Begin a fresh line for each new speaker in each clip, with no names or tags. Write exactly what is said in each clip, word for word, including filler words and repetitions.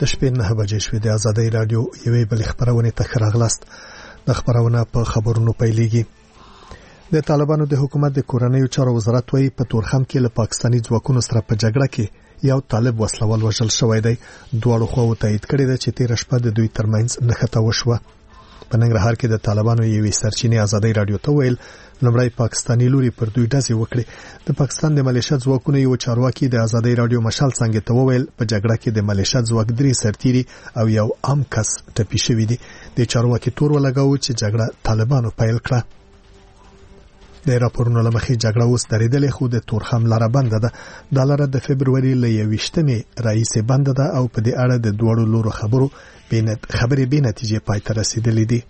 د شپې نه بجې شوې د آزادۍ رادیو یوې بل خبرونه ته راغلاست. د خبرونه په خبرونو پیلېږي. د طالبانو د حکومت د کورنیو چارو وزارت وايي په تورخم کې له پاکستاني ځواکونو سره په جګړه کې یو طالب وسلوال وژل شوی دی. دواړو خواو تایید کړی دی چې تیر شپه د دوی ترمنځ نښته وشوه. په ننګرهار کې د طالبانو یوې سرچینې آزادۍ رادیو ته ویل لمړی پاکستاني لوري پر دوی ډزې وکړي. د پاکستان د ملیشیا ځواکونو یو چارواکي د آزادۍ رادیو مشال څنګه ته ویل په جګړه کې د ملیشیا ځواک درې سرتیري او یو عام کس ټپي شوی دی. د چارواکي تور ولګاو چې جګړه طالبانو پیل کړه. د راپورونو لمخې جګړه اوس درېدلې خو د تورخم لاره بنده ده. د لاره د فبرवरी ل یوویشتمې رئیس بنده ده او په دې اړه د دوړو لورو خبرو بینت خبرې به نتیجې پای ته رسیدلې دي.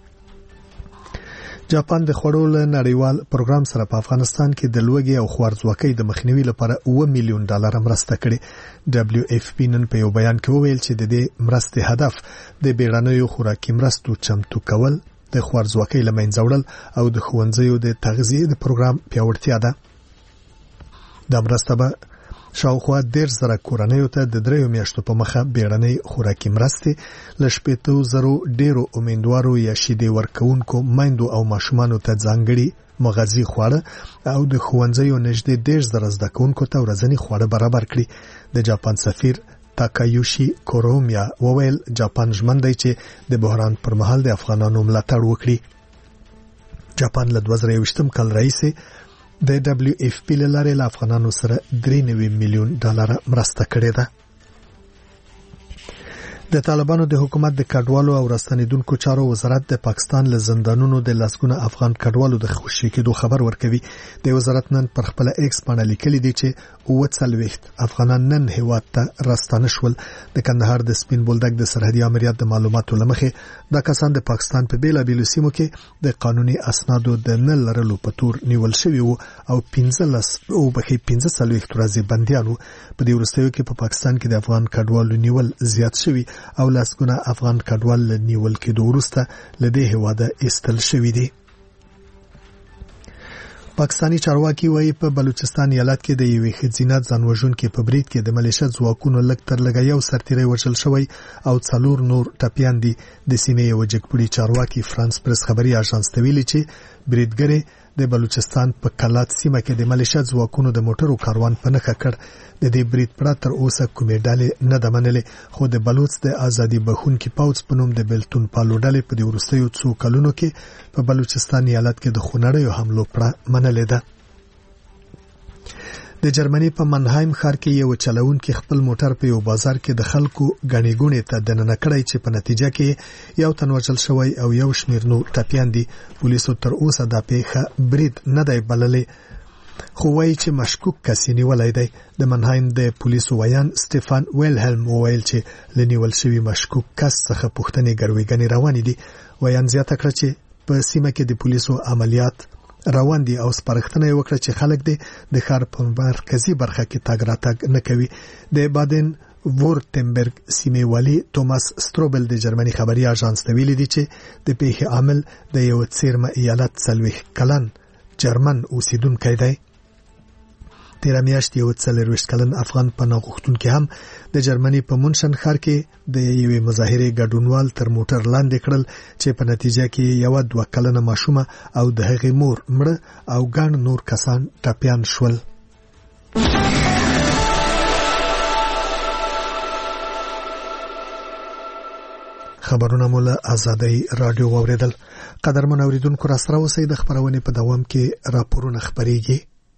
جاپان د خوړو له نړیوال پروګرام سره په افغانستان کې د لوږې او خوارځواکۍ د مخنیوي لپاره اوه میلیون ډالر مرسته کړې. دبليو اف پی نن په یو بیان کې وویل چې د دې مرستې هدف د بیړنیو خوراکي مرستو چمتو کول، د خوارځواکۍ له منځه وړل او د ښوونځیو د تغذیې د پروګرام پیاوړتیا ده. د مرسته به شاوخوا ډېر زره کورنیو ته د دریو میاشتو په مخه بیړنۍ خوراکي مرستې ل شپږ زره ډیرو امیندوارو یا شیدې ورکوونکو میندو او ماشومانو ته ځانګړي مغذي خواړه او د ښوونځیو نږدې ډېر زره زده کوونکو ته ورځني خواړه برابر کړي. د جاپان سفیر تاکایوشي کورومیا وویل جاپان ژمن دی چې د بحران پر مهال د افغانانو ملاتړ وکړي. جاپان له دوه زره یوویشتم کال راهیسې د دبليو اف پی لاره له افغانانو سره درې نوي میلیون ډالر مرسته کړې ده. د طالبانو د حکومت د کډوالو او راستنیدونکو چارو وزارت د پاکستان له زندانونو د لسګونه افغان کډوالو د خوشي کېدو خبر ورکوي. د وزارت نن پر خپل ایکس باندې لیکلي دي چې اوه څلوېښت افغانان نن هیواد ته راستانه شول. د کندهار د سپین بولدک د سرحدي امریت د معلوماتو لمخې دا کسان د پاکستان په بیلابیلو سیمو کې د قانوني اسنادو د نه لرلو په تور نیول شوي وو او پنځه او بخي پنځه څلوېښت ورځې بنديانو. په دې وروستیو کې په پاکستان کې د افغان کډوالو نیول زیات شوي او لاسګونه افغان کډوال نیول کېدو وروسته لدې هواده استل شوی دي. پاکستانی چارواکي وايي په بلوچستان ایالت کې د یوې ښځینه ځانوژونکې په برید کې د ملیشیا ځواکونو لږ تر لږه یو سرتیری وژل شوی او څلور نور ټپیان دي. د سیمې یو جګپوړي چارواکي فرانس پریس خبري اژانس ته ویلي چې بریدګرې د بلوچستان په کلات سیمه کې د ملیشیا ځواکونو د موټرو کاروان په نښه کړ. د دې برید پړه تر اوسه کومې ډلې نه ده منلې خو د بلوچ د ازادي بخونکي پوځ په نوم د بلتون پالو ډلې په دې وروستیو څو کلونو کې په بلوچستان ایالت کې د خونړیو حملو پړه منلې ده. د جرمني په منهایم ښار کې یو چلوونکی خپل موټر په یو بازار کې د خلکو غني ګونې ته دننه کړی چې په نتیجه کې یو تن وژل شوی او یو شمیر نور ټپیان دي. پولیسو تر اوسه دا پیښه برید نه دی بللې خو وایي چې مشکوک کس نیولای دی. د منهایم د پولیسو ویان سټيفان ویلهلم وویل چې لنیول شوی مشکوک کس څخه پوښتنې ګرویګنې روانې دي. ویان زیاته کړه چې په سیمه کې د پولیسو عملیات روان دي او سپارښتنه وکړه چې خلک د ښار په مرکزی برخه کې تاګ راتګ نه کوي. د بادن وورتنبرګ سیمې والی توماس ستروبل د جرمني خبري اژانس ته ویلي دي چې د پیښې عامل د یو څیرمه ایالت څلوېښت کلن جرمن اوسیدونکی دی. تیر میاشت یو څلوېښت کلن افغان پناه غوښتونکي هم د جرمني په مونشن ښار کې د یوې مظاهرې ګډونوال تر موټر لاندې کړل چې په نتیجه کې یو دوه کلنه ماشومه او د هغې مور مړه او ګڼ نور کسان ټپیان شول. خبرونه مو له آزادۍ رادیو واوریدل. قدرمن اوریدونکو را سره اوسئ. د خبرونې په دوام کې راپورونه خبرېږي.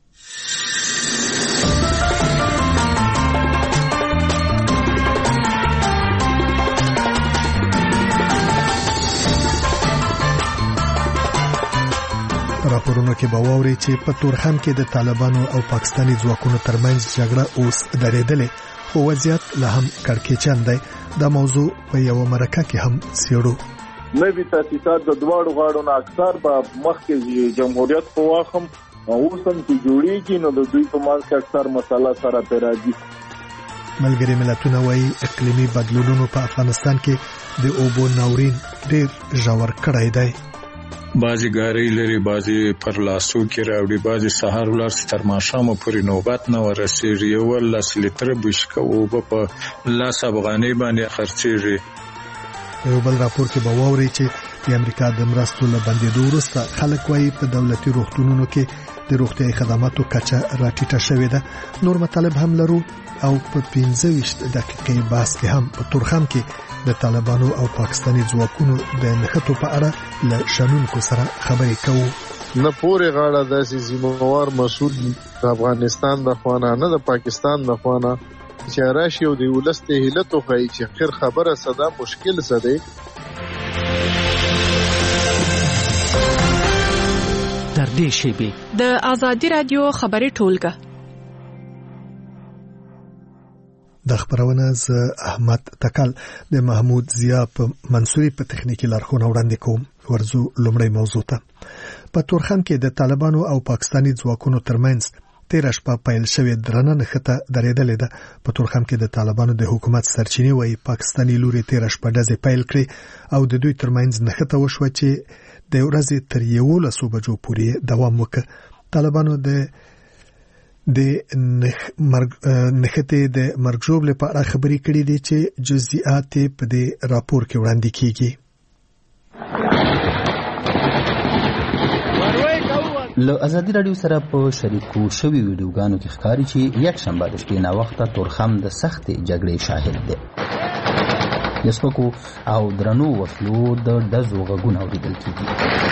راپورونو کې به واوري چې په تورخم کې د طالبانو او پاکستاني ځواکونو ترمنځ جګړه اوس درېدلې خو وضعیت لا هم کړکېچن دی. دا موضوع په یو مرکه کې هم څېړو.
نوي تاسیسات د دواړو غاړو نه اکثر به مخکې جمهوریت په واخم اوس هم چې جوړیږي نو د دوی په منځ کې اکثر مسله سره پیراځي.
ملګري ملتونه وايي اقلیمي بدلونونو په افغانستان کې د اوبو ناورین ډېر ژور کړی دی.
بعضی ګاری لري، بعضی پر لاسو کې راوړي، بعضی سهار ولر تر ماښام پورې نوبت نه ورسېږي. یو لاس لیتر بشکه اوبه په لاس افغانۍ باندې خرڅېږي.
یو بل راپور کې به واوري چې د امریکا د مرستو له بندېدو وروسته خلک وایي په دولتي روغتونونو کې د روغتیايي خدماتو کچه راټیټه شوې ده. نور مطالب هم لرو او په پنځه ویشت دقیقې بحث کې هم په تورخم کې د طالبانو او پاکستاني ځواکونو د نښتو په اړه له شنونکو سره خبرې کوو.
نه پورې غاړه داسې ذمہوار مسؤل د افغانستان د خوانه نه د پاکستان د خوانه چې راشي او د ولسته هیلت وخی چې خیر خبره صدا مشکل سده.
در دې شیبه
د آزادی رادیو خبري ټولګه
د خبرونه ز احمد تکل د محمود ضیا په منصوري په تخنیکی لارښوونه وړاندې کوم. ورزو لومړی موضوع ته. په تورخم کې د طالبانو او پاکستاني ځواکونو ترمنځ تیر شپه پیل شوې درنه نښته درېدلې ده. په تورخم کې د طالبانو د حکومت سرچینې وایي پاکستاني لوري تیر شپه ډزې پیل کړې او د دوی ترمنځ نښته وشوه چې د ورځې تر یولسو بجو پورې دوام وکړ. طالبانو د د نښتې د مرګ ژوبلې په اړه خبرې کړې دي چې جزئیات په دې راپور کې وړاندې کیږي.
له ازادي رادیو سره په شریکو شوی ویډیوګانو کې ښکاري چې یک شنبه د شپې نا وخته تورخم د سختې جګړې شاهد دی. د سپکو او درنو وسلو د ډزو غږونه اورېدل کېږي.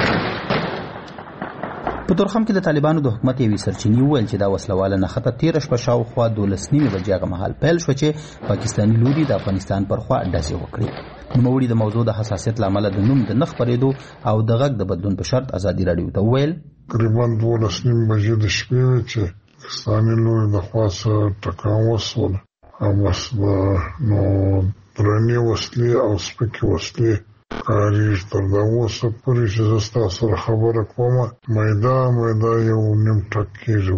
په تورخم کې د طالبانو د حکومت یوې سرچینې وویل چې دا وسلواله نښته تېره شپه شاوخوا دولس نیمې بجې هغه مهال پیل شوه چې پاکستاني لوري د افغانستان پر خوا ډزې وکړې. نوموړي د موضوع د حساسیت له امله د نوم د نه خپرېدو او د غږ د بدلون په شرط ازادي رادیو ته وویل
تقریبا دولس نیمې بجې د شپې وې چې پاکستاني لوري د خوا څخه ټکان وسول او بس نو درنې وسلې او سپکې وسلې کاریږي. تر دا اوسه پورې چې زه ستاسو سره خبره کوم میدا میدا یو نیم ټکېږي.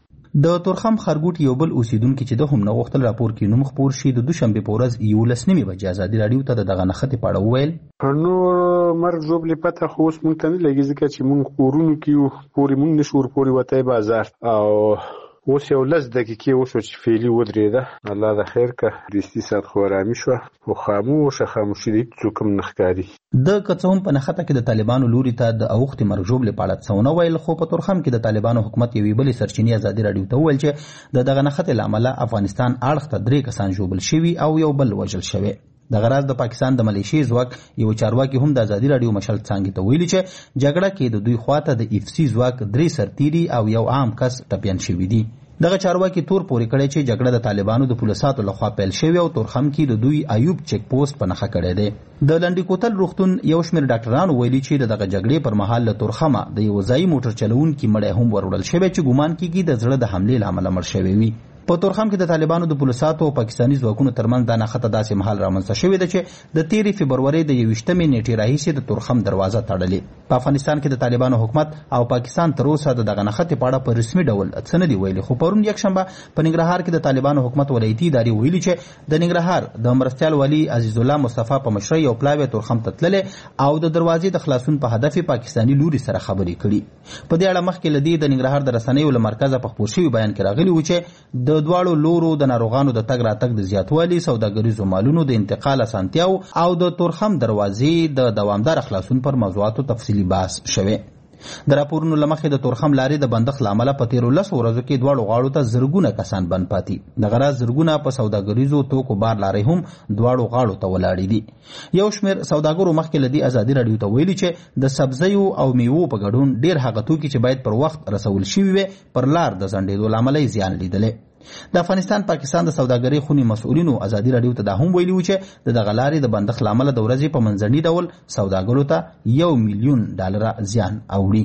د تورخم خرګوټ یو بل اوسیدونکي چې د هم نه غوښتل راپور کې نوم خپور شي د دوشنبې په ورځ یولس نیمې بجې ازادي رادیو ته د دغه نښتې په اړه وویل
نو مرګ ژوبلې پته خو اوس مونږ ته نه لګي ځکه چې مونږ کورونو کې یو پورې مونږ نشو ورپورې وتی بازار او اوس یو لس دقیقې وشو چې فعلي ودرېده. الله د خیر که دستي ساعت خو ارامي شوه خو خاموشه خاموشي دی څوک هم نه ښکاري.
د که څه هم په نښته کې د طالبانو لوري ته د اوښتې مرګ ژوبلې په اړه څه ونه ویل خو په تورخم کې د طالبانو حکومت یوې بلې سرچینې ازادي رادیو ته وویل چې د دغه نښتې له امله افغانستان اړخ ته درې کسان ژوبل شوي او یو بل وژل شوی. دغه راز د پاکستان د ملیشي ځواک یو چارواکي هم د ازادي رادیو مشل څانګې ته ویلي چې جګړه کې د دوی خواته د اف سي ځواک درې سرتیري او یو عام کس ټپیان شوي دي. دغه چارواکي تور پورې کړی چې جګړه د طالبانو د پولیساتو لخوا پیل شوې او تورخم کې د دوی ایوب چیک پوسټ په نښه کړی دی. د لنډي کوتل روغتون یو شمېر ډاکټرانو ویلي چې د دغه جګړې پر مهال له تورخمه د یو ځایي موټر چلوونکي مړی هم وروړل شوی چې ګومان کېږي د زړه د حملې له امله مړ شوی وي. په تورخم کې د طالبانو د پولیساتو او پاکستاني ځواکونو ترمنځ دا نښته داسې مهال رامنځته شوې ده چې د تېرې فبرورۍ د یوویشتمې نیټې راهیسې د تورخم دروازه تړلې. په افغانستان کې د طالبانو حکومت او پاکستان تر اوسه د دغه نښتې په اړه په رسمي ډول څه نه دي ویلي خو پرون یکشنبه په ننګرهار کې د طالبانو حکومت ولایتي ادارې ویلي چې د ننګرهار د مرستیال والي عزیز الله مصطفی په مشرۍ یو پلاوی تورخم ته تللی او د دروازې د خلاصون په هدف پاکستاني لوري سره خبرې کړي. په دې اړه مخکې له دې د ننګرهار د رسنیو له مرکزه په خپور شوي بیان کې راغلي و چې د دواړو لورو د ناروغانو د تګ راتګ د زیاتوالي سوداګریزو مالونو د انتقال اسانتیاو او د تورخم دروازې د دوامدار خلاصون پر موضوعاتو تفصیلي بحث شوی. د راپورونو له مخې د تورخم لارې د بندښت له امله په تېرو لسو ورځو کې دواړو غاړو ته زرګونه کسان بند پاتې. دغه راز زرګونه په سوداګریزو توکو بار لارې هم دواړو غاړو ته ولاړې دي. یو شمېر سوداګرو مخکې له دې ازادي رادیو ته ویلي چې د سبزیو او میوو په ګډون ډېر هغه توکي چې باید پر وخت رسول شوي وي پر لار د ځنډېدو له امله یې زیان لیدلی. د افغانستان پاکستان د سوداګرۍ خونې مسؤلینو ازادي رادیو ته دا هم ویلي و چې د دغه لارې د بندښت له امله د ورځې په منځني ډول سوداګرو ته یو میلیون ډالره زیان اوړي.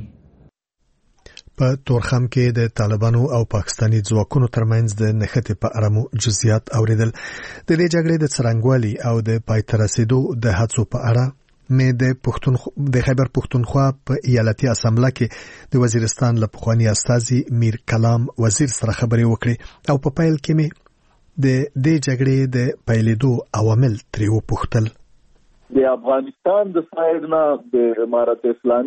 په تورخم کې د طالبانو او پاکستاني ځواکونو ترمنځ د نښتې په اړه مو جزئیات اوریدل. د دې جګړې د څرنګوالي او د پای ته رسېدو د هڅو په اړه مې د پښتون د خیبر پښتونخوا په ایالتي اسامبله کې د وزیرستان له پخواني استازي میر کلام وزیر سره خبرې وکړې او په پیل کې مې د دې جګړې د پیلېدو عوامل ترې وپوښتل.
د افغانستان د سایډ نه د امارت اسلامي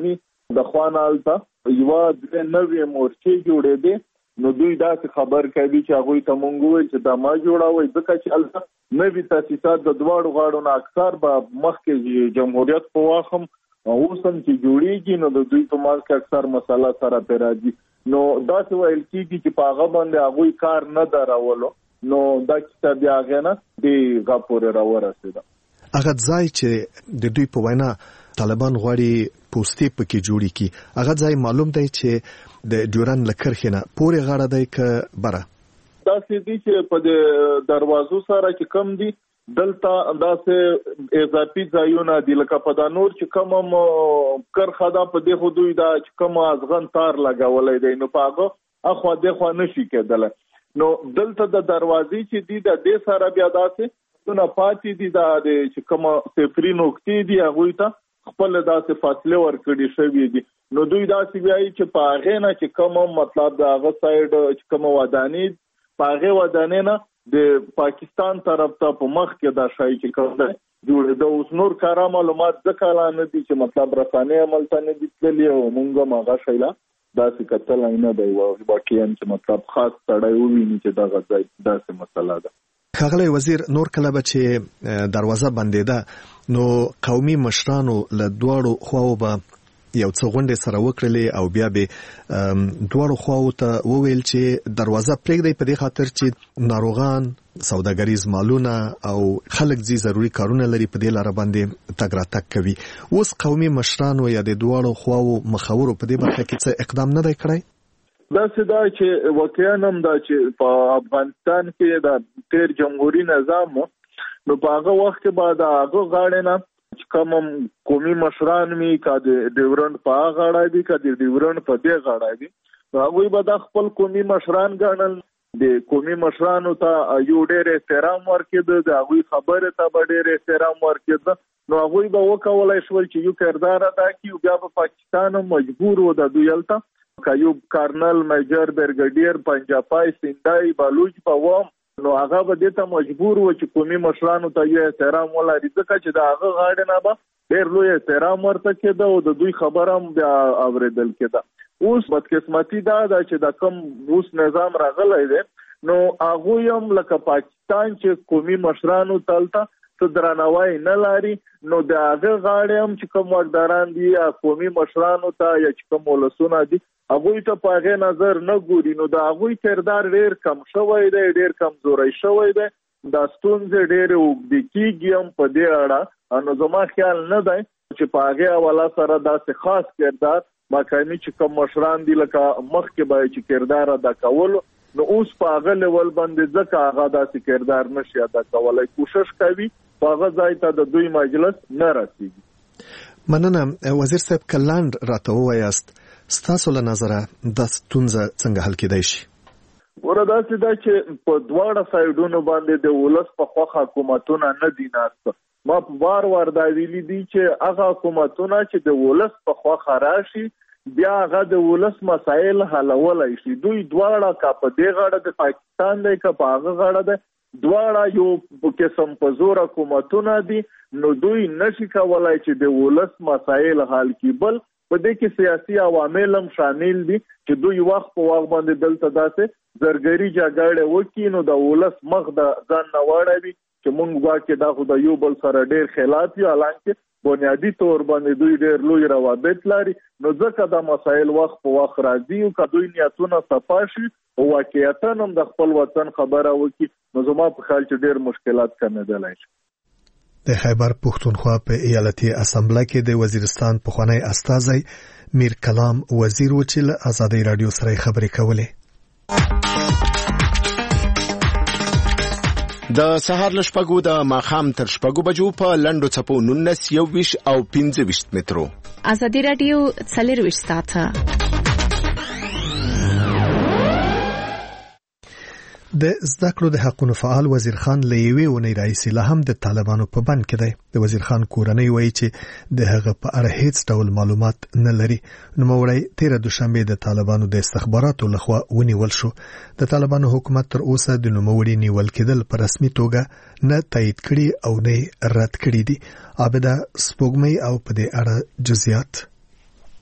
د خوانالته یو د نوې مورچې جوړې دي نو دوی دا خبر کوي چې هغه ته مونږ وایي چې دا ما جوړاوي ځکه چې الته نوې تاسیسات د دواړو غاړو نه اکثر به مخکې جمهوریت په واخم اوسم چې جوړیږي نو د دوی په مال کې اکثر مسله سره پیراځي نو دا څه ویل کیږي چې په هغه باندې هغه کار نه دراولو نو دا کتاب بیا غنه دی غاپور راورسېده
هغه ځای چې د دوی په وینا طالبان غواړي پوسټي پکې جوړی کی هغه ځای معلوم دی چې د ډیورن لکرخنه پورې غاړه دی ک بره
دا سې دي چې په دروازو سره چې کم دي دلته دا سه اضافي ځایونه دي لکه په دا نور چې کوم کرخه دا په دغه دوی دا چې کوم ازغن تار لګولای دی نو پاغه اخو دغه نشي کېدل نو دلته د دروازې چې دي د دې سره بیا داسې نو پاتې دي دا چې کوم صفري نقطې دي هغه ته خپل داسې فاصله ورکړي شوی دي نو دوی داسې وایي چې په هغه نه چې کوم مطلب دا هغه سایډ چې کوم ودانې په هغه ودانې نه د پاکستان طرف ته په مخ کې دا شای چې کوم دی جوړ د اوس نور کار معلومات ځکه نه دي چې مطلب رسانه عمل ته نه دي تللی او مونږه ماغه شایلا داسې کتل نه دی او باقي هم چې مطلب خاص تړای وویني چې دا غځای داسې مسله ده
ښاغلی وزیر نور کله به چې دروازه بندېده نو قومي مشرانو له دواړو خواو به یو څه غونډې سره وکړلې او بیا به دواړو خواو ته وویل چې دروازه پرېږدئ په دې خاطر چې ناروغان سوداګریز مالونه او خلک ځي ضروري کارونه لري په دې لاره باندې تګ راتګ کوي اوس قومي مشرانو یا د دواړو خواو مخورو په دې برخه کې څه اقدام نه دی کړی
دا څه دا چې واقعا هم دا چې په افغانستان کې د تیر جمهوریت نظام نو په هغه وخت کې بعد هغه غاړه نه کوم قومي مشران می کده ډیورنډ په غاړه دي کده ډیورنډ په دې غاړه دي هغه به د خپل قومي مشران ګڼل د قومي مشرانو ته یو ډېر احترام ورکړي د هغه خبره ته به ډېر احترام ورکړي نو هغه به وکولای شو چې یو کردار ادا کړي بیا په پاکستان مجبور و د دویلته کایوب کارنل میجر برګډیر پنجاپای سیندای بلوچ په وام نو هغه به دې ته مجبور و چې قومي مشرانو ته یې احترام ولري ځکه چې دا هغه غاړه نه به ډېر لوی احترام ورته کېده او د دوی خبره هم بیا اوریدل کېده اوس بدقسمتي دا ده چې د کوم اوس نظام راغلی دی نو هغه هم لکه پاکستان چې قومي مشرانو تلته څه درناوی نه لري نو د هغه غاړه هم چې کوم واکداران دي یا قومي مشرانو ته یا چې کوم ولسونه دي هغه ته په هغه نظر نه ګوري نو د هغه کردار ډېر کم شوی دی ډېر کمزوري شوی دی د ستونزې ډېر وګړي کېږي هم په دې اړه نو زما خیال نه دی چې په هغه حواله سره داسې خاص کردار ماکاني چې کوم مشران دي لکه مخکې به چې کردار ادا کول نو اوس په هغه لیول باندې ځکه هغه داسې کردار نشي ادا کولای کوشش کوي په هغه ځای ته د دوی مجلس نه رسیږي
مننه وزیر صاحب کلاند راته وایاست ستاسو له نظره د ستونزه څنګه حل کېدای شي
وردا چې دا چې په دواړه سایډونو باندې د ولس په خوا حکومتونه نه دي ناست ما بار وار دا ویلي دي چې هغه حکومتونه چې د ولس په خوا خراشي بیا هغه د ولس مسایل حلولای شي دوی دواړه کا په دې غاړه د پاکستان دی کا په هغه غاړه د دواړه یو قسم په زور حکومتونه دي نو دوی نشي کولای چې د ولس مسایل حل کړي بل په دې کې سیاسي عوامل هم شامل دي چې دوی وخت په وخت باندې دلته داسې زرګري جګړه وکړي نو د ولس مخ د ځان نه واړوي چې مونږ واکې دا خو د یو بل سره ډېر خلاف یو حالانکه بنیادی طور باندې دوی ډېر لوی روابط لري نو ځکه دا مسایل وخت په وخت راځي او که دوی نیتونه صفا شي او واقعیتا هم د خپل وطن خبره وکړي نو زما په خیال چې ډېر مشکلات کمېدلی شي
د خیبر پښتونخوا په ایالتي اسامبله کې د وزیرستان پخوانی استازی میر کلام وزیر و چې له ازادي رادیو سره خبرې کولې
د سهار لشپګو د ماخام تر شپګو بجو په لندو چپو نونس یو ویش او پنځه ویش مترو
ازادي رادیو څلور ویش ساعته
د زده کړو د حقونو فعال وزیر خان لیوی ونی رئیس له هم د طالبانو په بند کې دی د وزیر خان کورنۍ وایي چې د هغه په اړه هیڅ ډول معلومات نه لري نو موري تیر دوشنبه د طالبانو د استخباراتو لخوا ونیول شو د طالبانو حکومت تر اوسه د نوموړي نیول کېدل په رسمي توګه نه تایید کړي او نه رد کړي دي عابده سپوږمۍ او په دې اړه جزئیات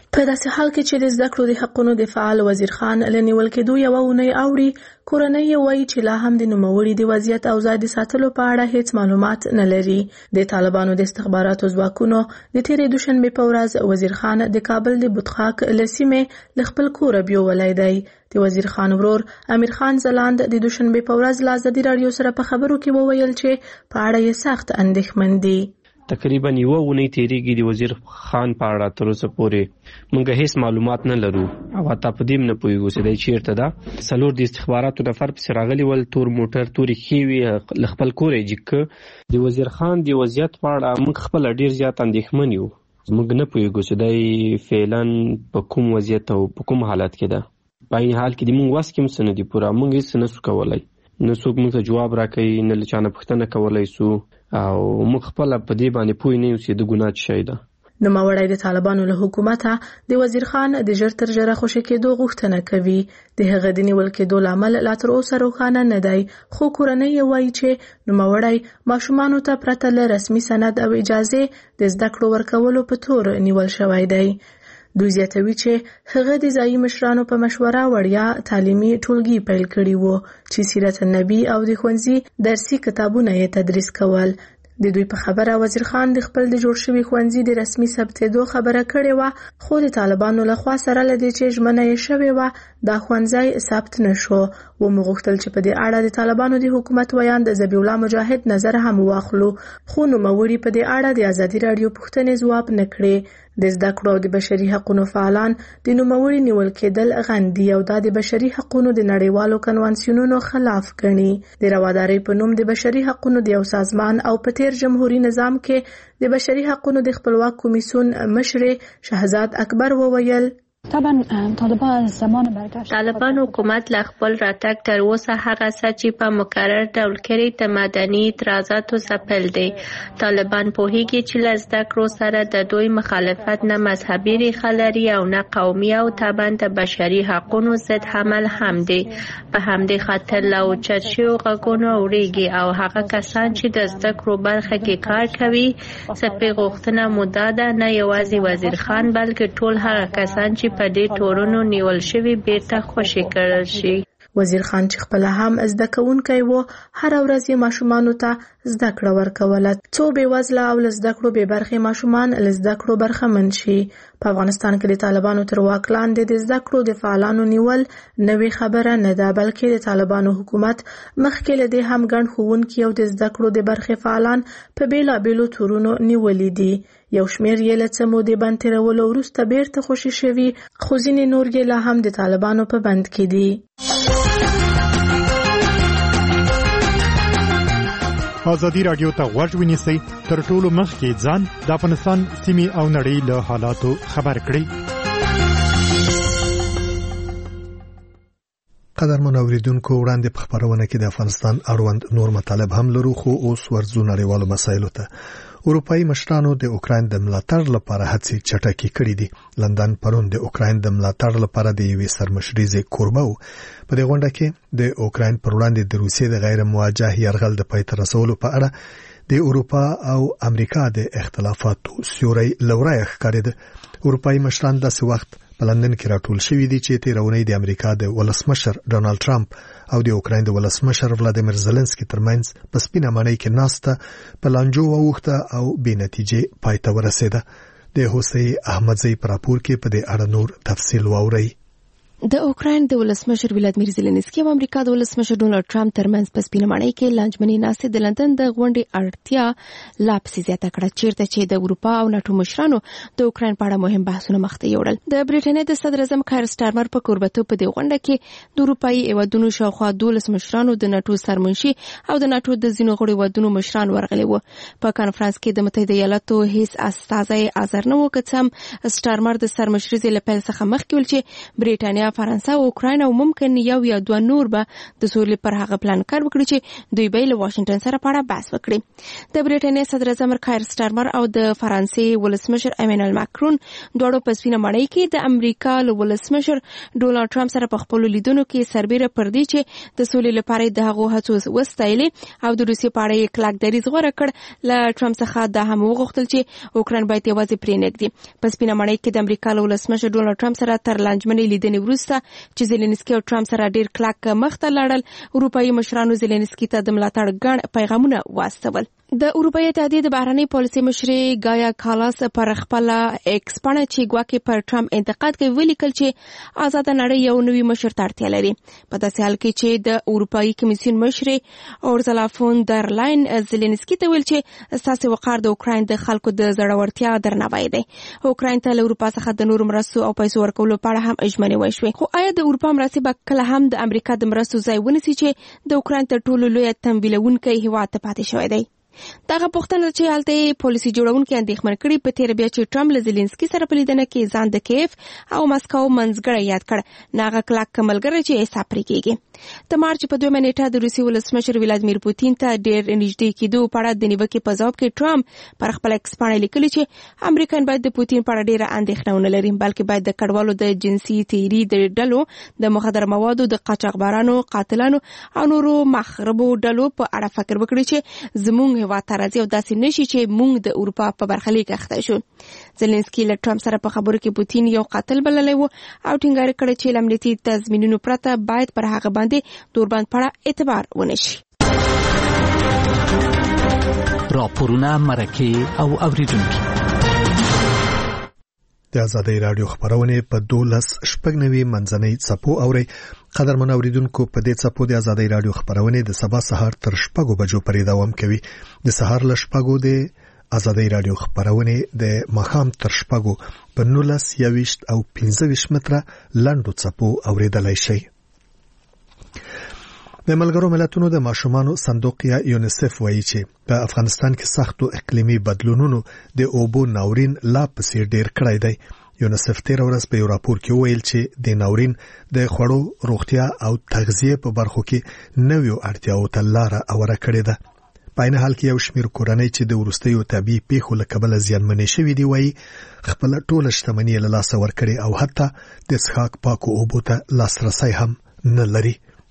په داسې حال کې چې د زده کړو د حقونو د فعال وزیر خان له نیول کېدو یوه اونۍ اوړي، کورنۍ یې وایي چې لا هم د نوموړي د وضعیت او ځای د ساتلو په اړه هیڅ معلومات نه لري. د طالبانو د استخباراتو ځواکونو د تېرې دوشنبې په ورځ وزیر خان د کابل د بوتخاک له سیمې له خپل کوره بیولی دی. د وزیر خان ورور امیر خان ځلاند د دوشنبې په ورځ له ازادي راډیو سره په خبرو کې وویل چې په اړه یې سخت اندېښمن دي.
تقریبا یوه اونۍ تیریږي د وزیر خان په اړه تر اوسه پورې موږ هیڅ معلومات نه لرو او حتی په دې نه پوهیږو چې دی چیرته ده. څلور د استخباراتو نفر پسې راغلي ول، تور موټر تورې ښې وې، له خپل کوره یې جګ کړ. د وزیر خان د وضعیت په اړه موږ خپله ډېر زیات اندېښمن یو. موږ نه پوهیږو چې دی فعلا په کوم وضعیت او په کوم حالت کې ده. په این حال کې د موږ وس کې هم څه نه دي پوره، موږ هیڅ نه سو کولی، نه څوک موږ ته جواب راکوي، نه له چا نه پوښتنه کولی سو او موږ خپله په دې باندې پوه نه یو چې د ګناه څه شی ده.
نوموړی د طالبانو له حکومته د وزیر خان د ژر تر ژره خوشي کېدو غوښتنه کوي. د هغه د نیول کېدو لامل لا تر اوسه روښانه نه دی، خو کورنۍ یې وایي چې نوموړی ماشومانو ته پرته له رسمي سند او اجازې د زده کړو ورکولو په تور نیول شوی دی. دوی زیاتوي چې هغه د ځایي مشرانو په مشوره وړیا تعلیمي ټولګي پیل کړي وو چې سیرت النبي او د ښوونځي درسي کتابونه یې تدریس کول. د دوی په خبره وزیر خان د خپل د جوړ شوي ښوونځي د رسمي ثبتېدو خبره کړې وه، خو د طالبانو لخوا سره له دې چې ژمنه یې شوې وه دا ښوونځی ثبت نه شو. ومو غوښتل چې په دې اړه د طالبانو د حکومت ویاند ذبیح الله مجاهد نظر هم واخلو، خو نوموړي په دې اړه د ازادي راډیو پوښتنې ځواب نه کړې. د زده کړو او د بشري حقوقو فعالان د نوموړي نیول کېدل غندي او دا د بشري حقوقو د نړیوالو کنوانسیونونو خلاف ګڼي. د روادارۍ په نوم د بشري حقوقو د یو سازمان او په تیر جمهوریت نظام کې د بشري حقوقو د خپلواک کمیسیون مشر شهزاد اکبر وویل
طالبان حکومت له خپل راتګ تر اوسه هغه څه چې په مکرر ډول کړي د مدني اعتراضاتو څپل دي. طالبان پوهیږي چې له زده کړو سره د دوی مخالفت نه مذهبي ریښه لري او نه قومي او طبعا د بشري حقوقو ضد عمل هم دی. په همدې خاطر له اوچت شویو غږونو اورېږي او هغه کسان چې د زده کړو برخه کې کار کوي څپې غوښتنه مو دا ده نه یوازې وزیر خان بلکې ټول هغه کسان چې په دې تورونو نیول شوي بیرته خوشي کړل شي.
وزیر خان چې خپل هم زده کوونکی و، هر ورځ یې ماشومانو ته زده کړه ورکوله څو بې وزله او له زده کړو بې برخې ماشومان له زده کړو برخمن شي. په افغانستان کې د طالبانو تر واک لاندې د زده کړو د فعالانو نیول نوې خبره نه ده، بلکې د طالبانو حکومت مخکې له دې هم ګڼ ښوونکي او د زده کړو د برخې فعالان په بېلابېلو تورونو نیولي دي. یو شمېر یې له څه مودې بند تېرولو وروسته بیرته خوشي شوي، خو ځینې نور یې لا هم د طالبانو په بند کې دي.
ازادي راډیو ته غوږ ونیسئ، تر ټولو مخکې ځان د افغانستان سیمې او نړۍ له حالاتو خبر کړئ.
قدرمن اوریدونکو، وړاندې په خبرونه کې د افغانستان اړوند نور مطالب هم لرو، خو اوس ورځو نړیوالو مسایلو ته. اروپایي مشرانو د اوکراین د ملاتړ لپاره هڅې چټکې کړې دي. لندن پرون د اوکراین د ملاتړ لپاره د یوې سرمشریزې کوربه و. په دې غونډه کې د اوکراین پر وړاندې د روسیې د غیر موجه یرغل د پای ته رسولو په اړه د اروپا او امریکا د اختلافاتو سیوری لورای ښکارېده. اروپایي مشران داسې وخت په لندن کې راټول شوي دي چې تیرونی د امریکا د ولسمشر ډونالد ټرمپ او د اوکراین د ولسمشر ولادیمیر زيلنسکي ترمنځ په سپینه ماڼۍ کې ناسته په لانجو ووخته او بې نتیجې پای ته ورسېده. د حسین احمدزی پر راپور کې په دې اړه نور تفصیل واورئ.
د اوکراین د ولسمشر ولادیمیر زيلنسکي او امریکا د ولسمشر ډونالد ټرمپ ترمنځ په سپینه ماڼۍ کې لانجمنې ناستې د لندن د غونډې اړتیا لا پسې زیاته کړه، چیرته چې د اروپا او ناتو مشرانو د اوکراین په اړه مهم بحثونه مخ ته یوړل. د برېټانیا د صدر اعظم کایر سټارمر په کوربتوب په دې غونډه کې د اروپایي هیوادونو شاوخوا دولس مشرانو، د ناتو سرمنشي او د ناتو د ځینو غړو هیوادونو مشران ورغلي وو. په کانفرنس کې د متحده ایالاتو هیڅ استازی حاضر نه و، که څه هم سټارمر د سرمشرۍ له پیل څخه مخکې ویل چې برېټانیا برتانیا، فرانسه او اوکراین او ممکن یو یا دوه نور به د سولې پر هغه پلان کار وکړي چې دوی به له واشنگټن سره په اړه بحث وکړي. د برټانیې صدر اعظم کایر سټارمر او د فرانسې ولسمشر ایمانوئل ماکرون دواړو په سپینه ماڼۍ کې د امریکا له ولسمشر ډونالډ ټرمپ سره په خپل لیدونو کې سربېره پر دې چې د سولې لپاره د هغو هڅو وستایلې او د روسیې په اړه یې کلک دریځ غوره کړ. له ټرمپ څخه دا هم وغوښتل چې اوکراین باید یوازې پرې نږدي. په سپینه ماڼۍ کې د امریکا له ولسمشر ډونالډ ټرمپ سره تر لانجمنې لیدنې وروسته چې زيلنسکي او ټرمپ سره ډېر کلک مخ ته لاړل، اروپایي مشرانو زيلنسکي ته د ملاتړ ګڼ پیغامونه واستول. د اروپایي اتحادیې د بهرنۍ پالیسۍ مشرې ګایا کالاس پر خپل ایکس پاڼه چې ګواکې پر ټرمپ انتقاد کوي ولیکل چې آزاد نړۍ یو نوی مشر ته اړتیا لري. په داسې حال کې چې د اروپایي کمیسیون مشرې اورزلا فون در لاین زيلنسکي ته ویل چې ستاسو وقار د اوکراین د خلکو د زړورتیا درناوی دی. اوکراین ته له اروپا څخه د نورو مرستو او پیسو ورکولو په اړه هم اجمنې وشوې. خو آیا د اروپا مرستې به کله هم د امریکا د مرستو ځای ونیسي چې د اوکراین تر ټولو لوی تمویلونکی هیواد ته پاتې شوی دی؟ دغه پوښتنه چې هلته پالیسي جوړونکي اندېښمن کړي په تیر بیا چې ټرمپ له زيلنسکي سره په لیدنه کې ځان د کیف او مسکو منځګړی یاد کړ، ناغه کلک ملګری چې حساب پرې کېږي. د مارچ په دویمه نیټه د روسي ولسمشر ولادیمیر پوتین ته ډېر نږدې کېدو په اړه د نیوکې په ځواب کې ټرمپ پر خپل ایکس پاڼه لیکلي چې امریکایان باید د پوتین په اړه ډېره اندېښنه ونه لري، بلکې باید د کډوالو د جنسي تیري د ډلو د مخدره موادو د قاچاقبرانو، قاتلانو او نورو مخربو ډلو په اړه فکر وکړي چې زموږ هیواد ته راځي او داسې نشي چې موږ د اروپا په برخلیک اخته شو. زيلنسکي له ټرمپ سره په خبرو کې پوتین یو قاتل بللی و او ټینګار کړی چې امنیتي تضمینونو پرته باید پر هغه باندې دوربند پړه اعتبار ونشي.
راپورونه، مرکې او اوریدونکي
د ازادۍ رادیو خبرونه په دولس شپږ نوي منځنۍ څپو اوري. قدرمن اوریدونکو، په دې څپو د ازادۍ رادیو خبرونه د سبا سهار تر شپږو بجو پورې دوام کوي. د سهار ل شپږو د ازادۍ رادیو خبرونه د ماښام تر شپږو په نولس یويشت او پنځه ویشت متره لاندو څپو اوریدلای شي. د ملګرو ملتونو د ماشومانو صندوق یا یونیسف وایي چې په افغانستان کې سختو اقلیمي بدلونونو د اوبو ناورین لا پسې ډیر کړی دی. یونیسف تیر ورځ په یو راپور کې ویل چې د ناورین د خوړو، روغتیا او تغذیه په برخو کې نویو اړتیاو ته لار اوره کړې ده. په عین حال کې یو شمېر کورنۍ چې د وروستیو طبي پیښو له کبله زیانمنې شوي دي وایي خپل ټوله شتمني له لاسه ورکړې او حتی د څښاک پاکو اوبو ته لاسرسی هم نه لري.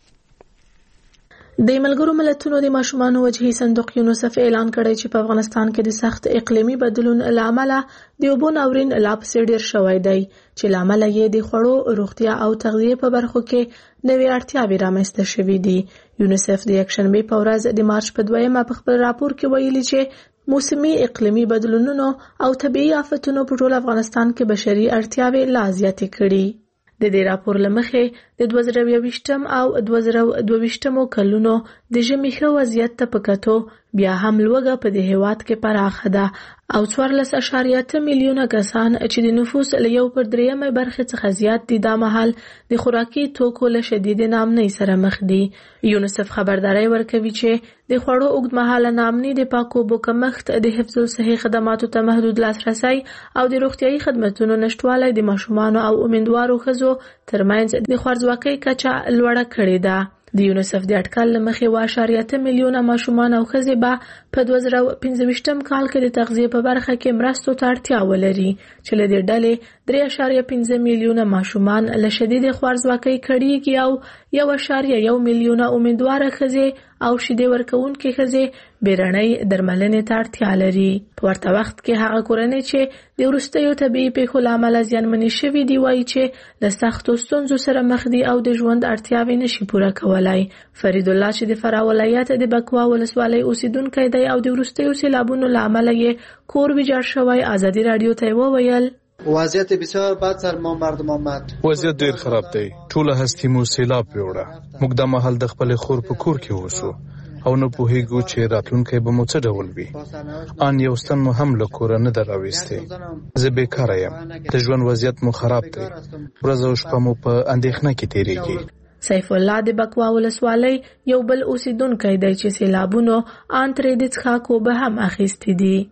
د ملګرو ملتونو د ماشومانو وجهي صندوق یونیسف اعلان کړی چې په افغانستان کې د سخت اقلیمي بدلون له امله د اوبو ناورین لا پسې ډیر شوی دی چې له امله یې د خوړو، روغتیا او تغذیه په برخو کې نوې اړتیاوې رامنځته شوې دي. یونیسف د یکشنبې په ورځ د مارچ په دویمه په خپل راپور کې ویلي چې موسمي اقلیمي بدلونونو او طبيعي آفتونو په ټول افغانستان کې بشري اړتیاوې لا زیاتې کړي. د دې راپور لمخې د دوه زره یوویشتم او دوه زره دوه ویشتم کلونو د ژمي ښه وضعیت ته په کتو بیا هم لوږه په دې هیواد کې پراخه ده او څوارلس اعشاریه اته میلیونه کسان چې د نفوس له یو پر درېیمه برخې څخه زیات دي دا مهال د خوراکي توکو له شدید ناامنۍ سره مخ دي. یونیسف خبرداري ورکوي چې د خوړو اوږدمهاله ناامني، د پاکو اوبو کمښت، د حفظ الصحې خدماتو ته محدود لاسرسی او د روغتیايي خدماتو نشټوالی د ماشومانو او امیندوارو ښځو ترمنځ د خوارځواکۍ کچه لوړه کړې ده. د یونیسف د اټکل لمخې اوه اعشاریه اته میلیونه ماشومان او ښځې به په دوه زره پنځه ویشتم کال کې د تغذیې په برخه کې مرستو ته اړتیا ولري چې له دې ډلې درې اعشاریه پنځه میلیونه ماشومان له شدید خوارځواکۍ کړيږي او یو اعشاریه یو میلیونه امیندواره ښځې او شیدې ورکوونکې ښځې بیړنۍ درملنې ته اړتیا لري. په ورته وخت کې هغه کورنۍ چې د وروستیو طبیعي پیښو له امله زیانمنې شوي دي وایي چې له سختو ستونزو سره مخ دي او د ژوند اړتیاوې نشي پوره کولای. فرید الله چې د فراه ولایت د بکوا ولسوالۍ اوسیدونکی دی او د وروستیو سیلابونو له امله یې کور ویجاړ شوی، ازادي رادیو ته وویل
وضعیت بسیار بد سر ما مردم آمد.
وضعیت ډیر خراب دی. ټوله هستی مو سیلاب پیوړه. موږ د محل د خپل خور په کور کې اوسو او نو په هیګو چې راتلونکي به مو څه ډول وي. ان یو ستن مو هم له کور نه دراويسته. زه بیکاره یم. د ژوند وضعیت مو خراب دی. ورځ او شپه مو په اندېښنه کې تیریږي.
سیف الله د بکوا ولسوالۍ یو بل اوسیدونکی دی چې سیلابونو ان ترې د څښاک اوبه هم اخیستې دي.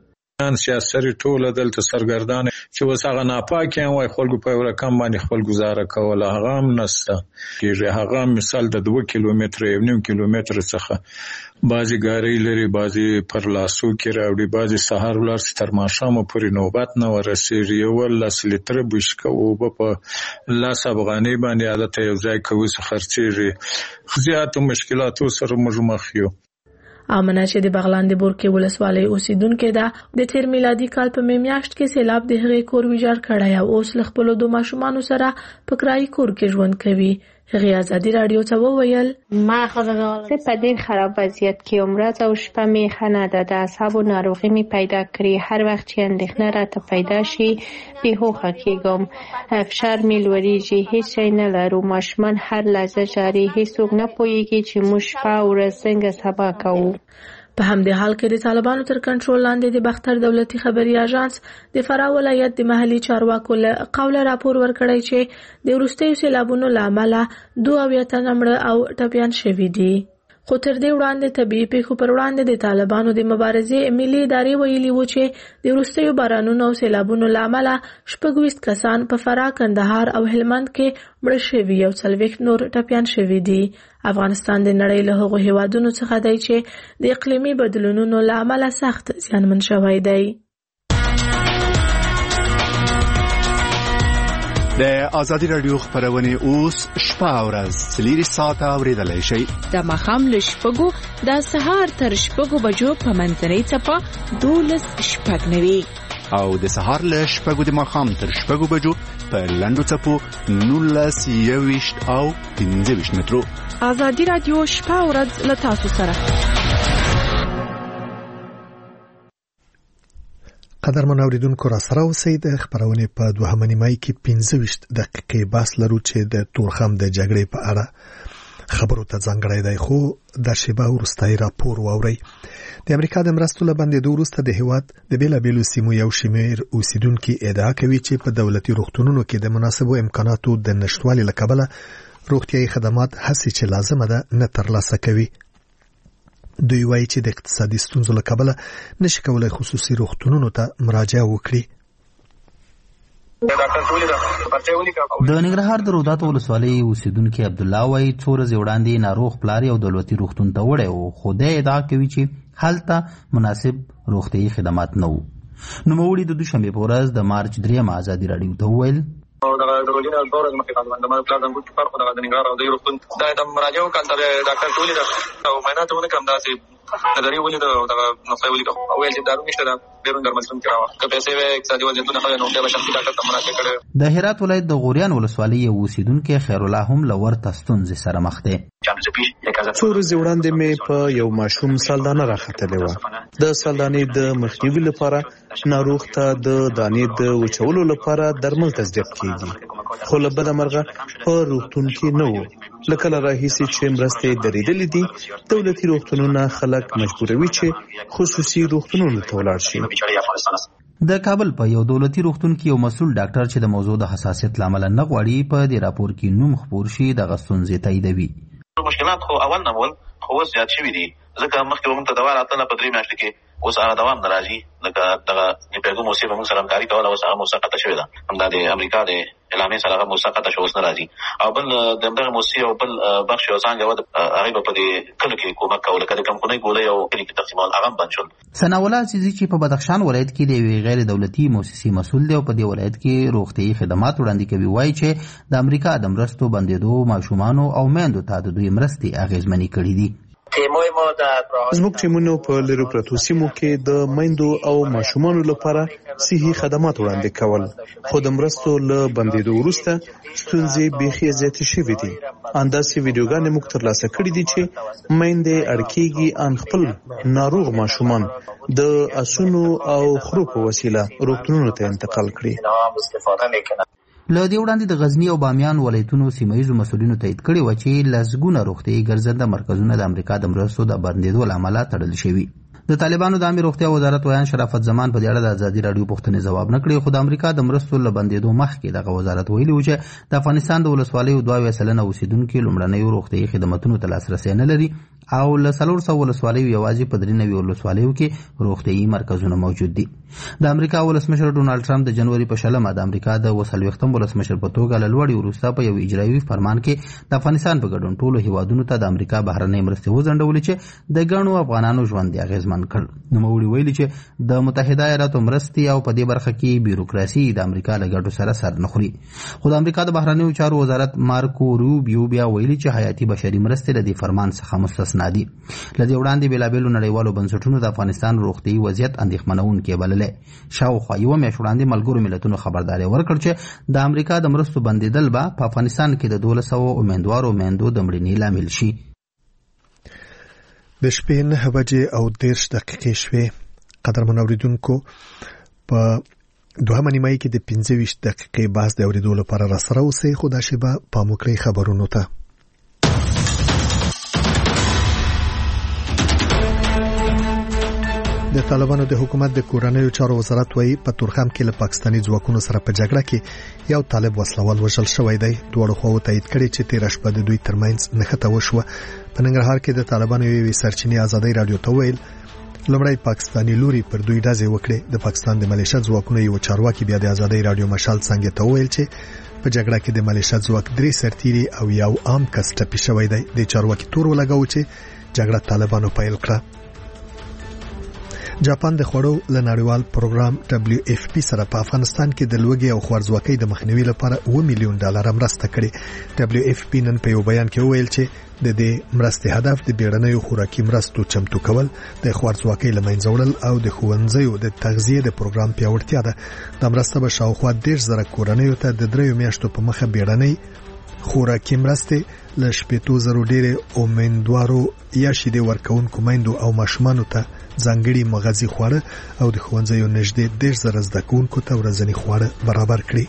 ان سیاسي ټوله دلته سرګردان چې وس هغه ناپاکه وای خلکو په رقم باندې خپل گزاره کوله هغه هم نسته چې هغه مثال د دوه کیلومتر یو نیم کیلومتر څخه بازي ګاری لري بازي پر لاسو کې راوړي بازي سحر ولر تر ماښام پورې نوبت نه ورسېږي یو لاس لیتر بشکه او په لاس افغاني باندې عادت یو ځای کوي څه خرچېږي زیاتو مشکلاتو سره موږ مخ یو
امنه چې د بغلان د بورکې ولسوالۍ اوسیدونکو ده د تیر میلادي کال په میاشت کې سیلاب د هغې کور ویجاړ کړی او اوس له خپلو دوه ماشومانو سره په کرایي کور کې ژوند کوي. هغې ازادي راډیو ته وویل
زه په ډېر خراب وضعیت کې یم ورځ او شپه مې ښه نه ده د اعصابو ناروغي مې پیدا کړې هر وخت چې اندېښنه راته پیدا شي بېهوښه کېږم فشار مې لوړېږي هېڅ شی نه لرو ماشومان هر لحظه ژاړي هېڅوک نه پوهېږي چې موږ شپه او ورځ څنګه سبا کوو.
په همدې حال کې د طالبانو تر کنټرول لاندې د بختر دولتي خبري اژانس د فراه ولایت د محلي چارواکو له قوله راپور ورکړی چې د وروستیو سیلابونو له امله دوه اویا تنه مړه او ټپیان شوي دي. خو تر دې وړاندې طبیعي پیښو پر وړاندې د طالبانو د مبارزې ملي ادارې ویلي وو چې د وروستیو بارانونو او سیلابونو له امله شپږ ویشت کسان په فراه کندهار او هلمند کې مړه شوي او څلوېښت نور ټپیان شوي دي. افغانستان د نړۍ له هغو هیوادونو څخه دی چې د اقلیمي بدلونونو له امله سخت زیانمن شوی دی.
د ازادي راډیو خبرونه اوس شپه او ورځ څلور ساعته اوریدلای شئ.
د ماښام له شپږو د سهار تر شپږو بجو په منځنۍ څپه دولس شپږ نوي
او د سهار له شپږو د ماښام تر شپږو بجو په لنډو څپو نولس یوویشت او پنځه ویشت مترو.
ازادي راډیو شپه او ورځ له تاسو سره.
قدرمن اوریدونکو را سره اوسئ. د خبرونې په دوهمه نیمایي کې پنځه ویشت دقیقې بحث لرو چې د تورخم د جګړې په اړه خبرو ته ځانګړی دی خو د شیبه وروستی راپور واورئ. د امریکا د مرستو له بندېدو وروسته د هیواد د بېلابېلو سیمو یو شمېر اوسیدونکي ادعا کوي چې په دولتي روغتونونو کې د مناسبو امکاناتو د نشتوالي له کبله روغتیايي خدمات هسې چې لازمه ده نه ترلاسه کوي. دوی وایي چې د اقتصادي ستونزو له کبله نشي کولای خصوصي روغتونونو ته مراجعه وکړي.
د ننګرهار د روداتو ولسوالۍ اوسیدونکي عبدالله وایي څو ورځې وړاندې ناروغ پلار یو دولتي روغتون ته وړی و خو دی ادعا کوي چې هلته مناسب روغتیايي خدمات نه وو. نوموړي د دوشنبې په ورځ د مارچ دریمه ازادي راډیو ته وویل
دغه د روزنه دوره د مخې خدمت د مر پلان د ګوت فرق د ننګرهار او د روغتون د د مراجعو کانتر ډاکټر ټولې د او مینه ته ونه کوم داسې نظری ولې دغه نقطه ولې او ویل چې دارو نشته د بیرون درملتون کې راو که پیسې وې اقتصادي وضعیتونه خو نو د شخصي ډاکټر ته مراجعه کړې.
د هرات ولایت د غوریان ولسوالۍ اوسیدونکو خیر الله هم لور تستونز سره مخ دی.
څو ورځې وړاندې مې په یو ماشوم سالدانه راختلې و. د سالدانې د مخنیوي لپاره ناروغ ته د دانې د وچولو لپاره درمل تصدیق کیږي خو له بده مرغه په روغتون کې نه وو. لکه له راهیسې چې مرستې درېدلې دي دولتي روغتونونه خلک مجبوروي چې خصوصي روغتونونو ته ولاړ شي.
د کابل په یو دولتي روغتون کې یو مسؤل ډاکټر چې د موضوع د حساسیت لامل نه غواړي په دې راپور کې نوم خپور شي د غستونځ تاییدوي.
مشکلات خو اول نه ول خو اوس زیات شوي دي ځکه مخکې موږ ته دوا راتله په درې میاشتې کې اوس هغه دوام نه راځي. لکه دغه پیغام موسی به موږ سره همکاري کوله اوس هغه موسقطه شوې ده. همدا د امریکا د اعلامیې سره هغه موسقطه شوه اوس نه راځي. او بل د دغه موسی او بل بخش یو څانګه وه هغې به په دې کلو کې کومک کوله لکه د کمپنۍ ګولۍ او کلي کې تقسیمول هغه هم بند شول.
ثناءالله عزیزي چې په بدخشان ولایت کې د یوې غیر دولتي مؤسسې مسؤل دی او په دې ولایت کې روغتیايي خدمات وړاندې کوي وایي چې د امریکا د مرستو بندېدو ماشومانو او میندو ته د دوی مرستې اغېزمنې کړي دي.
زموږ ټیمونو په لرو پرتو سیمو کې د میندو او ماشومانو لپاره صحي خدمات وړاندې کول خو د مرستو له بندېدو وروسته ستونزې بیخي زیاتې شوې دي. انداسې ویډیوګانې موږ ترلاسه کړي دي چې میندې اړ کېږي ان خپل ناروغ ماشومان د اسونو او خرو په وسیله روغتونونو ته انتقال کړي.
له دې وړاندې د غزني او بامیان ولایتونو سیمهیزو مسؤلینو تایید کړي و چې لسګونه روغتیايي ګرځنده مرکزونه د امریکا د مرستو د بندېدو له امله تړل شوي. د طالبانو د عامه روغتیا وزارت ویان شرافت زمان په دې اړه د ازادي رادیو پوښتنې ځواب نه کړی، خو د امریکا د مرستو له بندېدو مخکې دغه وزارت ویلي و چې د افغانستان د ولسوالیو دوه اویا سلنه اوسیدونکي لومړنیو روغتیايي خدماتونو ته لاسرسی نه لري او له څلور سوه ولسوالیو یوازې په درې نوي ولسوالیو کې روغتیايي مرکزونه موجود دي. د امریکا ولسمشر ډونالډ ټرمپ د جنوري په شلمه د امریکا د اووه څلوېښتم ولسمشر په توګه له لوړې وروسته په یو اجرایوي فرمان کې د افغانستان په ګډون ټولو هیوادونو ته د امریکا بهرنۍ مرستې وځنډولې چې د ګڼو افغانانو ژوند یې اغېزمن کړ. نوموړي ویلي چې د متحده ایالاتو مرستې او په دې برخه کې بیروکراسي د امریکا له ګټو سره سر نه خوري. خو د امریکا د بهرنیو چارو وزارت مارکو روبیو بیا ویلي چې حیاتي بشري مرستې له دې فرمان څخه مستثنا دي. له دې وړاندې بېلابېلو نړیوالو بنسټونو د افغانستان روغتیايي وضعیت اندېښمنونکی بللی. شاوخوا یوه میاشت وړاندې ملګرو ملتونو خبرداری ورکړ چې د امریکا د مرستو بندېدل به په افغانستان کې د دولس سوه امیندوارو میندو د مړینې لامل شي.
د شپې نهه بجې او دېرش دقیقې شوې. قدرمن اورېدونکو، په دوهمه نیمایي کې د پنځه ویشت دقیقې بحث د اورېدو لپاره راسره اوسئ، خو دا شیبه پام وکړئ خبرونو ته. د طالبانو د حکومت د کورنیو چارو وزارت وایي په تورخم کې له پاکستاني ځواکونو سره په جګړه کې یو طالب وسلوال وژل شوی دی. دواړو خواو تایید کړي چې تېره شپه د دوی ترمنځ نښته وشوه. په ننګرهار کې د طالبانو یوې سرچینې ازادۍ راډیو ته وویل لومړی پاکستاني لوري پر دوی ډزې وکړې. د پاکستان د ملیشه ځواکونو یو چارواکي بیا د ازادۍ راډیو مشال څنګه ته وویل چې په جګړه کې د ملیشه ځواک درې سرتیري او یو عام کس ټپي شوی دی. د چارواکي تور ولګاوه چې جګړه طالبانو پیل کړه. جاپان د خوړو له نړیوال پروګرام دبليو اف پی سره په افغانستان کې د لوږې او خوارځواکۍ د مخنیوي لپاره اووه میلیون ډالر مرسته کړې. دبليو اف پی نن په یو بیان کې وویل چې د دې مرستې هدف د بیړنیو خوراکي مرستو چمتو کول، د خوارځواکۍ له منځه وړل او د ښوونځیو د تغذیې د پروګرام پیاوړتیا ده. د مرسته به شاوخوا دېرش زره کورنیو ته د دریو میاشتو په مخه بیړنۍ خوراکي مرستې له شپېتو زرو ډېرې امیندوارو یا شیدې ورکوونکو میندو او ماشومانو ته ځانګړي مغذي خواړه او د ښوونځیو نږدې دېرش زره زده کوونکو ته ورځني خواړه برابر کړي.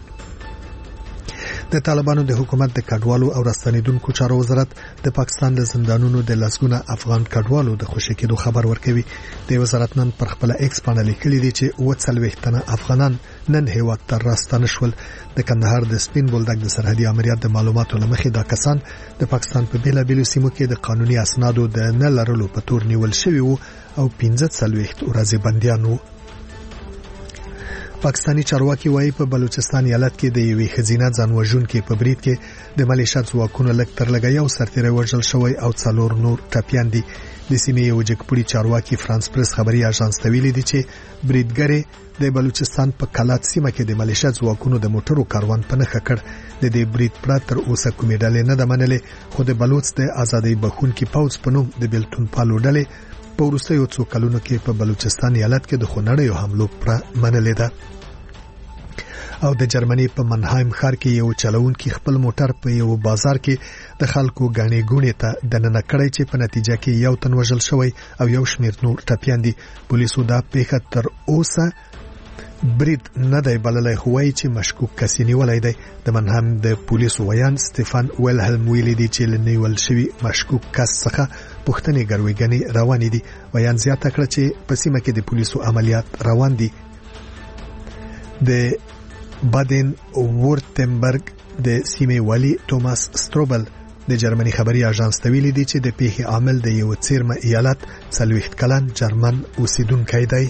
د طالبانو د حکومت د کډوالو او راستنیدونکو چارو وزارت د پاکستان د زندانونو د لسګونه افغان کډوالو د خوشي کېدو خبر ورکوي. د وزارت نن پر خپل ایکس باندې لیکلي دي چې اووه څلوېښت تنه افغانان نن هیواد ته راستانه شول. د کندهار د سپین بولدک د سرحدي امریت د معلوماتو لمخې دا کسان د پاکستان په بیلابېلو سیمو کې د قانوني اسنادو د نه لرلو په تور نیول شوي وو او پنځه څلوېښت ورځې بندیان وو. پاکستانی چارواکي وایي په بلوچستان ایالت کې د یوې ښځینه ځانوژونکې په برید کې د ملیشه ځواکونو لږ تر لږه یو سرتیری وژل شوی او څلور نور ټپیان دي. د سیمې یو جګپوړي چارواکي فرانس پریس خبري اژانس ته ویلي دي چې بریدګرې د بلوچستان په کلات سیمه کې د ملیشه ځواکونو د موټرو کاروان په نښه کړ. د دې برید پرته تر اوسه کومې ډلې نه ده منلې، خو د بلوچ د ازادۍ بخښونکي پوځ په نوم د بیلتون پالو ډلې په وروستیو څو کلونو کې په بلوچستان ایالت کې د خونړیو حملو پره منلې ده. او د جرمني په منهایم ښار کې یو چلوونکی خپل موټر په یو بازار کې د خلکو غاڼې ګونې ته دننه کړی چې په نتیجه کې یو تن وژل شوی او یو شمېر نور ټپیان دي. پولیسو دا پیښه تر اوسه برید نه دی بللی، خو وایي چې مشکوک کس یې نیولی دی. د منهایم د پولیسو ویان سټیفن ویلهلم ویلي دي چې له نیول شوي مشکوک کس څخه پوښتنې ګروېږنې روانې دي. ویان زیاته کړه چې په سیمه کې د پولیسو عملیات روان دي. د بادن وورتنبرګ د سیمې والی توماس ستروبل د جرمني خبري اژانس ته ویلي دي چې د پیښې عامل د یو څیرمه ایالت څلوېښت کلن جرمن اوسیدونکی دی.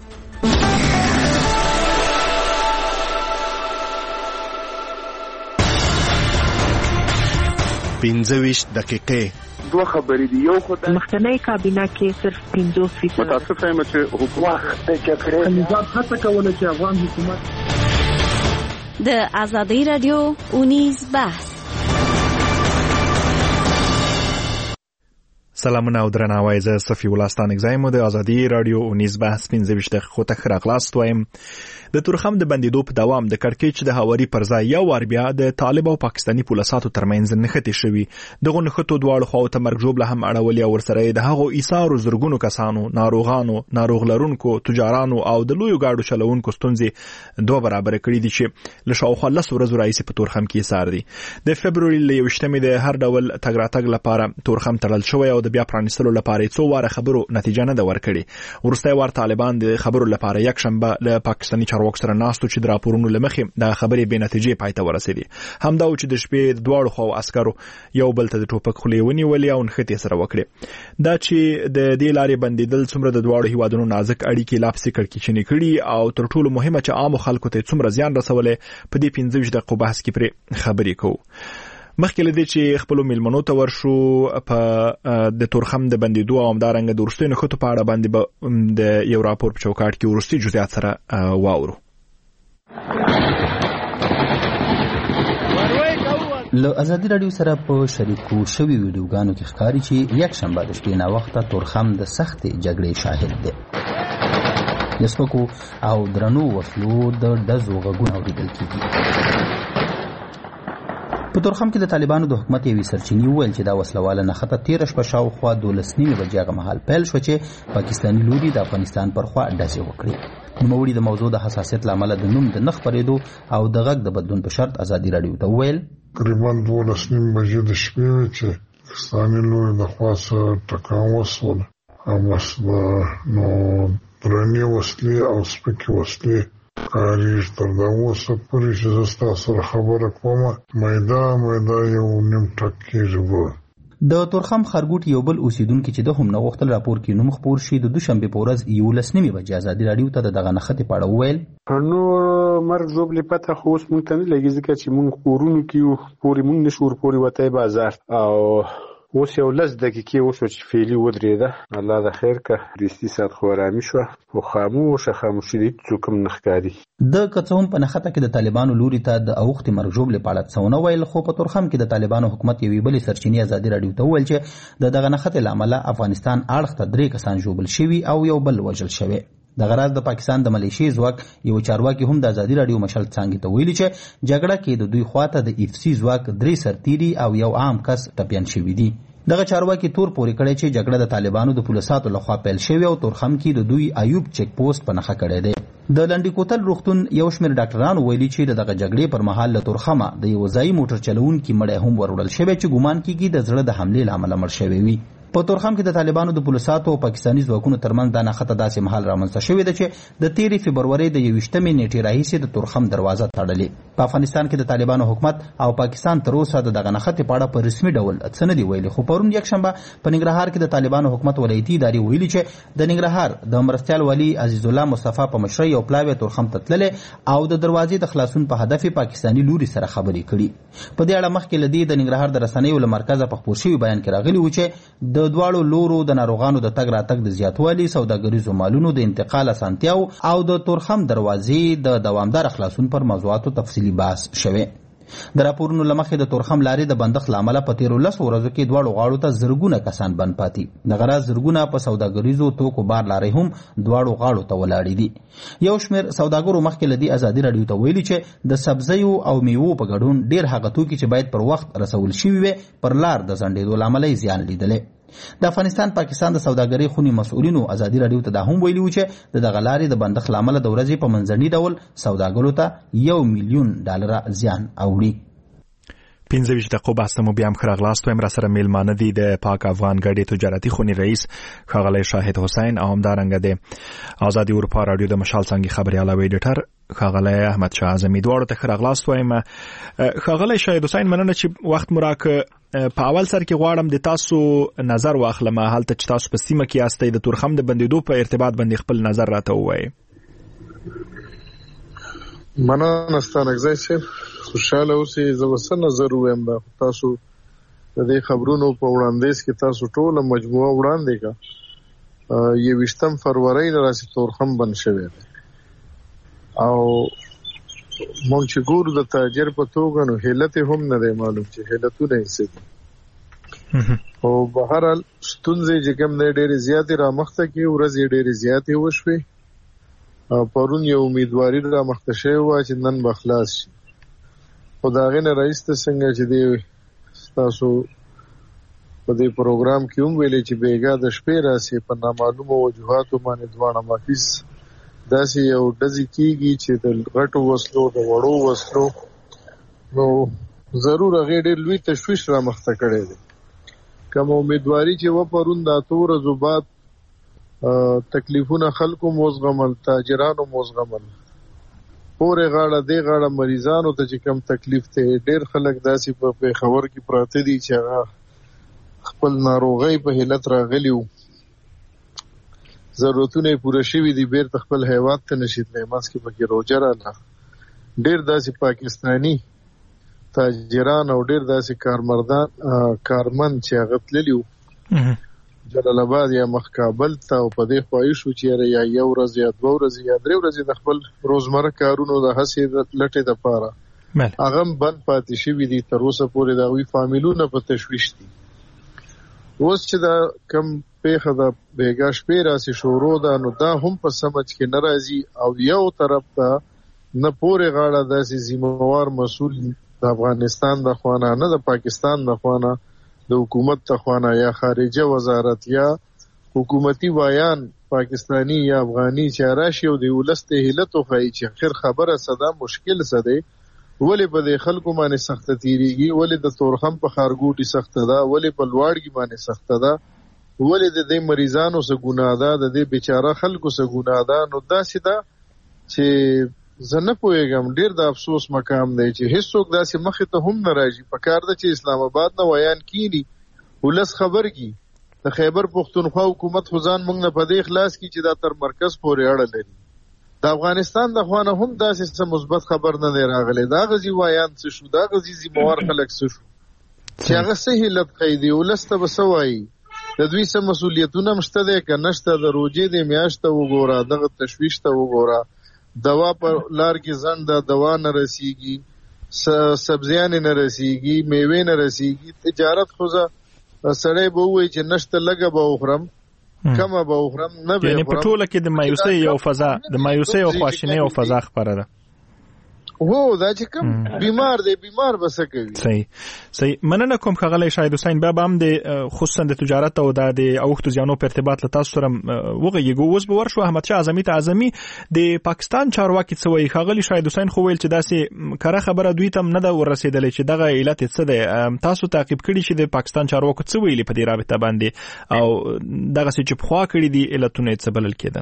پنځه ویشت دقیقې
دوه خبرې دي. یو خو د
مخکنی کابینه کې صرف پنځوس فیصد
متاسفه یم چې حکومت د جګړې نظام هڅه کوله چې افغان حکومت
د ازادۍ رادیو اونیز بحث.
سلامونه او درناوی، زه صفی الله ستانک زایم د ازادۍ رادیو اونیز بحث پنځه ویشت دقیقو ته ښه راغلاست وایم. د تورخم د بندیدو په دوام د کړکېچ د هواري پر ځای یو وار بیا د طالب او پاکستاني پولیساتو ترمنځ نښتې شوي. دغو نښتو دواړو خواو ته مرګ ژوبله هم اړولې او ورسره د هغو ایثارو زرګونو کسانو، ناروغانو، ناروغ لرونکو، تجارانو او د لویو ګاډو چلوونکو ستونزې دوه برابره کړي دي چې له شاوخوا لس ورځو راهیسې په تورخم کې ایثار دي. د فبروري له یویشتمې د هر ډول تګ راتګ لپاره تورخم تړل شوی او د د بیا پرانیستلو لپاره څو واره خبرو نتیجه نه ده ورکړې. وروستی وار طالبان د خبرو لپاره یک شنبه له پاکستاني چارواکو سره ناستو چې د راپورونو له مخې د خبرې بې نتیجې پای ته ورسېدې. همدا و چې د شپې د دواړو خواو عسکرو یو بل ته د ټوپک خولې ونیولې او نښتې سره وکړې. دا چې د دې لارې بندېدل څومره د دواړو هیوادونو نازک اړیکې لا پسې کړکېچنې کړي او تر ټولو مهمه چې عامو خلکو ته څومره زیان رسولی په دې پنځه ویشت دقیقو بحث کې پرې خبرې کوو. مخکې له دې چې خپلو میلمنو ته ورشو په د تورخم د بندېدو او همدارنګه د وروستیو نښتو په اړه باندې به د یو راپور په چوکاټ کې وروستي جزئیات سره واورو.
له ازادي راډیو سره په شریکو شوي ویډیوګانو کې ښکاري چې یک شنبه د شپې ناوخته تورخم د سختې جګړې شاهد دی. د سپکو او درنو وسلو د ډزو غږونه اورېدل کېږي. په تورخم کې د طالبانو د حکومت یوې سرچینې وویل چې دا وسلواله نښته تېره شپه شاوخوا دولس نیمې بجې هغه مهال پیل شوه چې پاکستاني لوري د افغانستان پر خوا ډزې وکړې. نوموړي د موضوع د حساسیت له امله د نوم د نه خپرېدو او د غږ د بدلون په شرط ازادي راډیو ته وویل
تقریبا دولس نیمې بجې د شپې وې چې پاکستاني لوري د خوا څه ټکان وسول او بس نو درنې وسلې او سپکې وسلې کاریږي. تر دا اوسه پورې چې زه ستاسو سره خبره کوم میدا میدا یو نیم ټک کېږي.
د تورخم خرګوټ یو بل اوسیدونکي چې د هم نه غوښتل راپور کې نوم خپور شي د دوشنبې په ورځ یولس نیمې بجې ازادي راډیو ته د دغه نښتې په اړه وویل
نو مرګ ژوبلې پته خو اوس مونږ ته نه لګي ځکه چې مونږ کورونو کې یو پورې مونږ نشو ورپورې وتی بازار او اوس یو لس دقیقې وشو چې فعلي ودرېده. الله د خیر که وروستي ساعت خو ارامي شوه خو خاموشه خاموشي دی څوک هم نه ښکاري.
د که څه هم په نښته کې د طالبانو لوري ته د اوښتې مرګ ژوبلې په اړه څه ونه ویل خو په تورخم کې د طالبانو حکومت یوې بلې سرچینې ازادي راډیو ته وویل چې د دغه نښتې له امله افغانستان اړخ ته درې کسان ژوبل شوي او یو بل وژل شوی. دغه راز د پاکستان د ملیشي ځواک یو چارواکي هم د ازادي راډیو مشل څانګې ته ویلي چې جګړه کې د دوی خواته د اف سي ځواک درې سرتیري او یو عام کس ټپیان شوي دي. دغه چارواکي تور پورې کړی چې جګړه د طالبانو د پولیساتو لخوا پیل شوې او تورخم کې د دوی ایوب چیک پوسټ په نښه کړی دی. د لنډي کوتل روغتون یو شمېر ډاکټرانو ویلي چې د دغه جګړې پر مهال له تورخمه د یو ځایي موټر چلوونکي مړی هم وروړل شوی چې ګمان کېږي د زړه د حملې له امله مړ شوی وي. په تورخم کې د طالبانو د پولیساتو او پاکستاني ځواکونو ترمنځ دا نښته داسې مهال رامنځته شوې ده چې د تېرې فبرورۍ د یوویشتمې نیټې راهیسې د تورخم دروازه تړلې. په افغانستان کې د طالبانو حکومت او پاکستان تر اوسه د دغه نښتې په اړه په رسمي ډول څه نه دي ویلي خو پرون یکشنبه په ننګرهار کې د طالبانو حکومت ولایتي ادارې ویلي چې د ننګرهار د مرستیال والي عزیز الله مصطفی په مشرۍ یو پلاوی تورخم ته تللی او د دروازې د خلاصون په هدف پاکستاني لوري سره خبرې کړي. په دې اړه مخکې له دې د ننګرهار د رسنیو له مرکزه په خپور شوي بیان کې راغلي و چې د دواړو لورو د ناروغانو د تګ راتګ د زیاتوالي سوداګریزو مالونو د انتقال اسانتیاو او د تورخم دروازې د دوامدار خلاصون پر موضوعاتو تفصیلي بحث شوی. د راپورونو له مخې د تورخم لارې د بندښت له امله په تېرو لسو ورځو کې دواړو غاړو ته زرګونه کسان بند پاتې. دغه راز زرګونه په سوداګریزو توکو بار لارې هم دواړو غاړو ته ولاړې دي. یو شمېر سوداګرو مخکې له دې ازادي راډیو ته ویلي چې د سبزیو او میوو په ګډون ډېر هغه توکي چې باید پر وخت رسول شوي وي پر لار د ځنډېدو له امله یې زیان لیدلی. د افغانستان پاکستان د سوداګرۍ خونې مسؤلینو ازادي راډیو ته دا هم ویلي و چې د دغه لارې د بندښت له امله د ورځې په منځني ډول سوداګرو ته یو میلیون ډالره زیان اوړي.
پنځه ویشت دقیقو بحث مو بیا هم ښه راغلاست وایم. راسره میلمانه دي د پاک افغان ګډې تجارتي خونې رئیس ښاغلی شاهد حسین او همدارنګه د ازادي اروپا راډیو د مشال څانګې خبریال او ایډیټر ښاغلی احمد شاه اعظمي. دواړو ته ښه راغلاست وایم. ښاغلی شاهد حسین مننه چې وخت مو راکړ. په اول سر کې غواړم د تاسو نظر واخلم هلته چې تاسو په سیمه کې یاستئ د تورخم د بندېدو په ارتباط باندې خپل نظر راته ووایئ.
مننه ستانکزی صاحب خوشحاله اوسئ. زه به څه نظر ووایم دا تاسو د دې خبرونو په وړاندیز کې تاسو ټوله مجموعه وړاندې کړه. یوویشتم فروری نه راسې تورخم بند شوی دی او مونږ چې ګورو د تاجر په توګه نو حیلت هم نه دی معلوم چې حیلتونه یې څه دي. خو بهرحال ستونزې چې کوم دی ډېرې زیاتې رامخته کړي ورځې ډېرې زیاتې وشوې. پرون یو امیدواري رامخته شوې وه چې نن به خلاص شي خو د هغې نه راایسته څنګه چې دی ستاسو په دې پروګرام کې هم ویلې چې بیګا د شپې راسي په نامعلومو وجوهاتو باندې دواړه مافیز داسې یو ډزې کېږي چې د غټو وسلو د وړو وسلو نو ضرور هغې ډېر لوی تشویش رامخته کړی دی.
کوم امیدواري چې و پرون د اتو ورځو بعد تکلیفونه خلکو موزغمل تاجرانو موزغمل پورې غاړه دی غاړه مریضانو ته چې کم تکلیف ته ډېر خلک داسې په پیښور کې پراته دي چې هغه خپل ناروغۍ په حالت راغلي وو ضرورتونه یې پوره شوي دي بیرته خپل هیواد ته نشي تللی منځ کې پکې روژه راغله ډېر داسې پاکستاني تاجران او ډېر داسې کارمردان کارمند چې هغه تللي وو جلال آباد یا مخ کابل ته او په دې خواهش وو چې یا یو ورځ یا دوه ورځې یا درې ورځې د خپل روزمره کارونو د هڅې لټې دپاره هغه هم بند پاتې شوي دي تر اوسه پورې د هغوی فامیلونه په تشویش دي اوس چې دا کم پیښه د بیګا شپې راسې شروع ده نو دا هم په سمج کې نه راځي او یو طرف ته نه پورې غاړه داسې ذمہوار مسؤل د افغانستان د خوانه نه د پاکستان د خوانه د حکومت د خوانه یا خارجه وزارت یا حکومتي وایان پاکستانی یا افغانی چې راشي او د ولست هلت او خای چې خیر خبره صدا مشکل سده ولې په د خلکو باندې سخت تیریږي ولې د تورخم په خارګوټي سخت ده ولې په لوړګي باندې سخت ده ولې د دې مریضانو سره ګناه ده د دې بیچاره خلکو سره ګناه ده نو داسې ده چې زه نه پوهېږم ډېر د افسوس مقام دی چې هیڅوک داسې مخې ته هم نه راځي په کار ده چې اسلام آباد نه ویان کینی ولس خبر کی د خیبر پښتونخوا حکومت خو ځان موږ نه په دې خلاص کی چې دا تر مرکز پورې اړه لري د افغانستان د خوانه هم داسې څه مثبت خبر نه دی راغلی دا غزي وایان څه شو دا غزي ذمہوار خلک څه شو چې هغه صحیح لټ قیدی ولس ته وسوي د دوی سم مسولیتونه مشته ده که نشته د روجې د میاشته وګوره دغه تشویش ته وګوره دوا پر لار کې زنده دوا نه رسیږي سبزیان نه رسیږي میوه نه رسیږي تجارت خوځه سړی به وایي چې نشته لګه به وخورم کمه به وخورم نه به
یعنی په ټوله کې د مایوسۍ یو فضا د مایوسۍ او خواشینۍ او فضا خبره ده
هو دا چې کوم بیمار دی بیمار به څه کوي
صحیح صحیح مننه کوم ښاغلی شاهد حسین بیا به هم د خصوصا د تجارت او د اوښتو زیانو په ارتباط له تاسو سره وغږیږو اوس به ورشو احمدشاه اعظمي ته اعظمي د پاکستان چارواکي څه وایي ښاغلي شاهد حسین خو ویل چې داسې کره خبره دوی ته هم نه ده ورسېدلې چې دغه علت یې څه دی تاسو تعقیب کړي چې د پاکستان چارواکو څه ویلي په دې رابطه باندې او دغسې چې پخوا کړي دي علتونه یې څه بلل کېده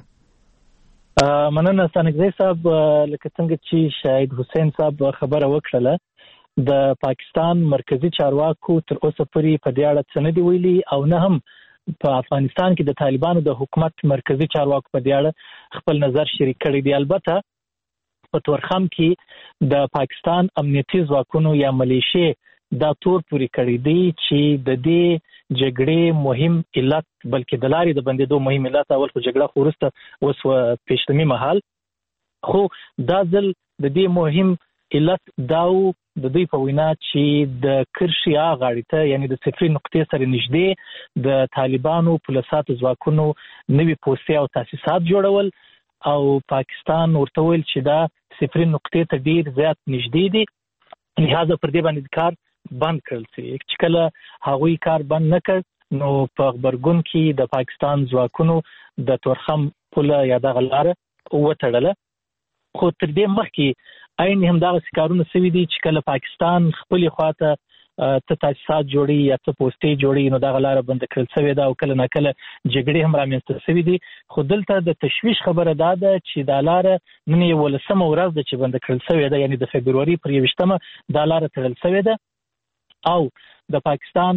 مننه ستانګزی صاحب لکه څنګه چې شاهد حسین صاحب خبره وکړله د پاکستان مرکزی چارواکو تر اوسه پورې په دې اړه څه نه دی ویلي او نه هم په افغانستان کې د طالبانو د حکومت مرکزی چارواکو په دې اړه خپل نظر شریک کړی دی البته په تورخم کې د پاکستان امنیتي ځواکونو یا ملیشې دا تور پوری کړی دی چې د دې جګړې مهم علت بلکې د لارې د بندېدو مهم علت اول خو جګړه خو وروسته اوس پیشتمي مهال خو دا ځل د دې مهم علت داو د دوی په وینا چې د کرشیا غاړې ته یعنی د صفري نقطې سره نږدې د طالبانو پولیساتو ځواکونو نوي پوستې او تاسیسات جوړول او پاکستان ورته ویل چې دا صفري نقطې ته ډیر زیات نږدې دي لہذا پر دې باندې کار بند کړل شي چې کله هغوی کار بند نه کړ نو په خبرګون کې د پاکستان ځواکونو د تورخم پوله یا دغه لاره وتړله خو تر دې مخکې عین همدغه کارونه سوي دي چې کله پاکستان خپلې خواته ته تاسیسات جوړي یا څه پوستې جوړي نو دغه لاره بند کړل شوې ده او کله نه کله جګړې هم رامنځته شوي دي خو دلته د تشویش خبره دا ده چې دا لاره نن یولسمه ورځ ده چې بند کړل شوې ده یعنی د فبروري پر یویشتمه دا لاره تړل شوې ده او د پاکستان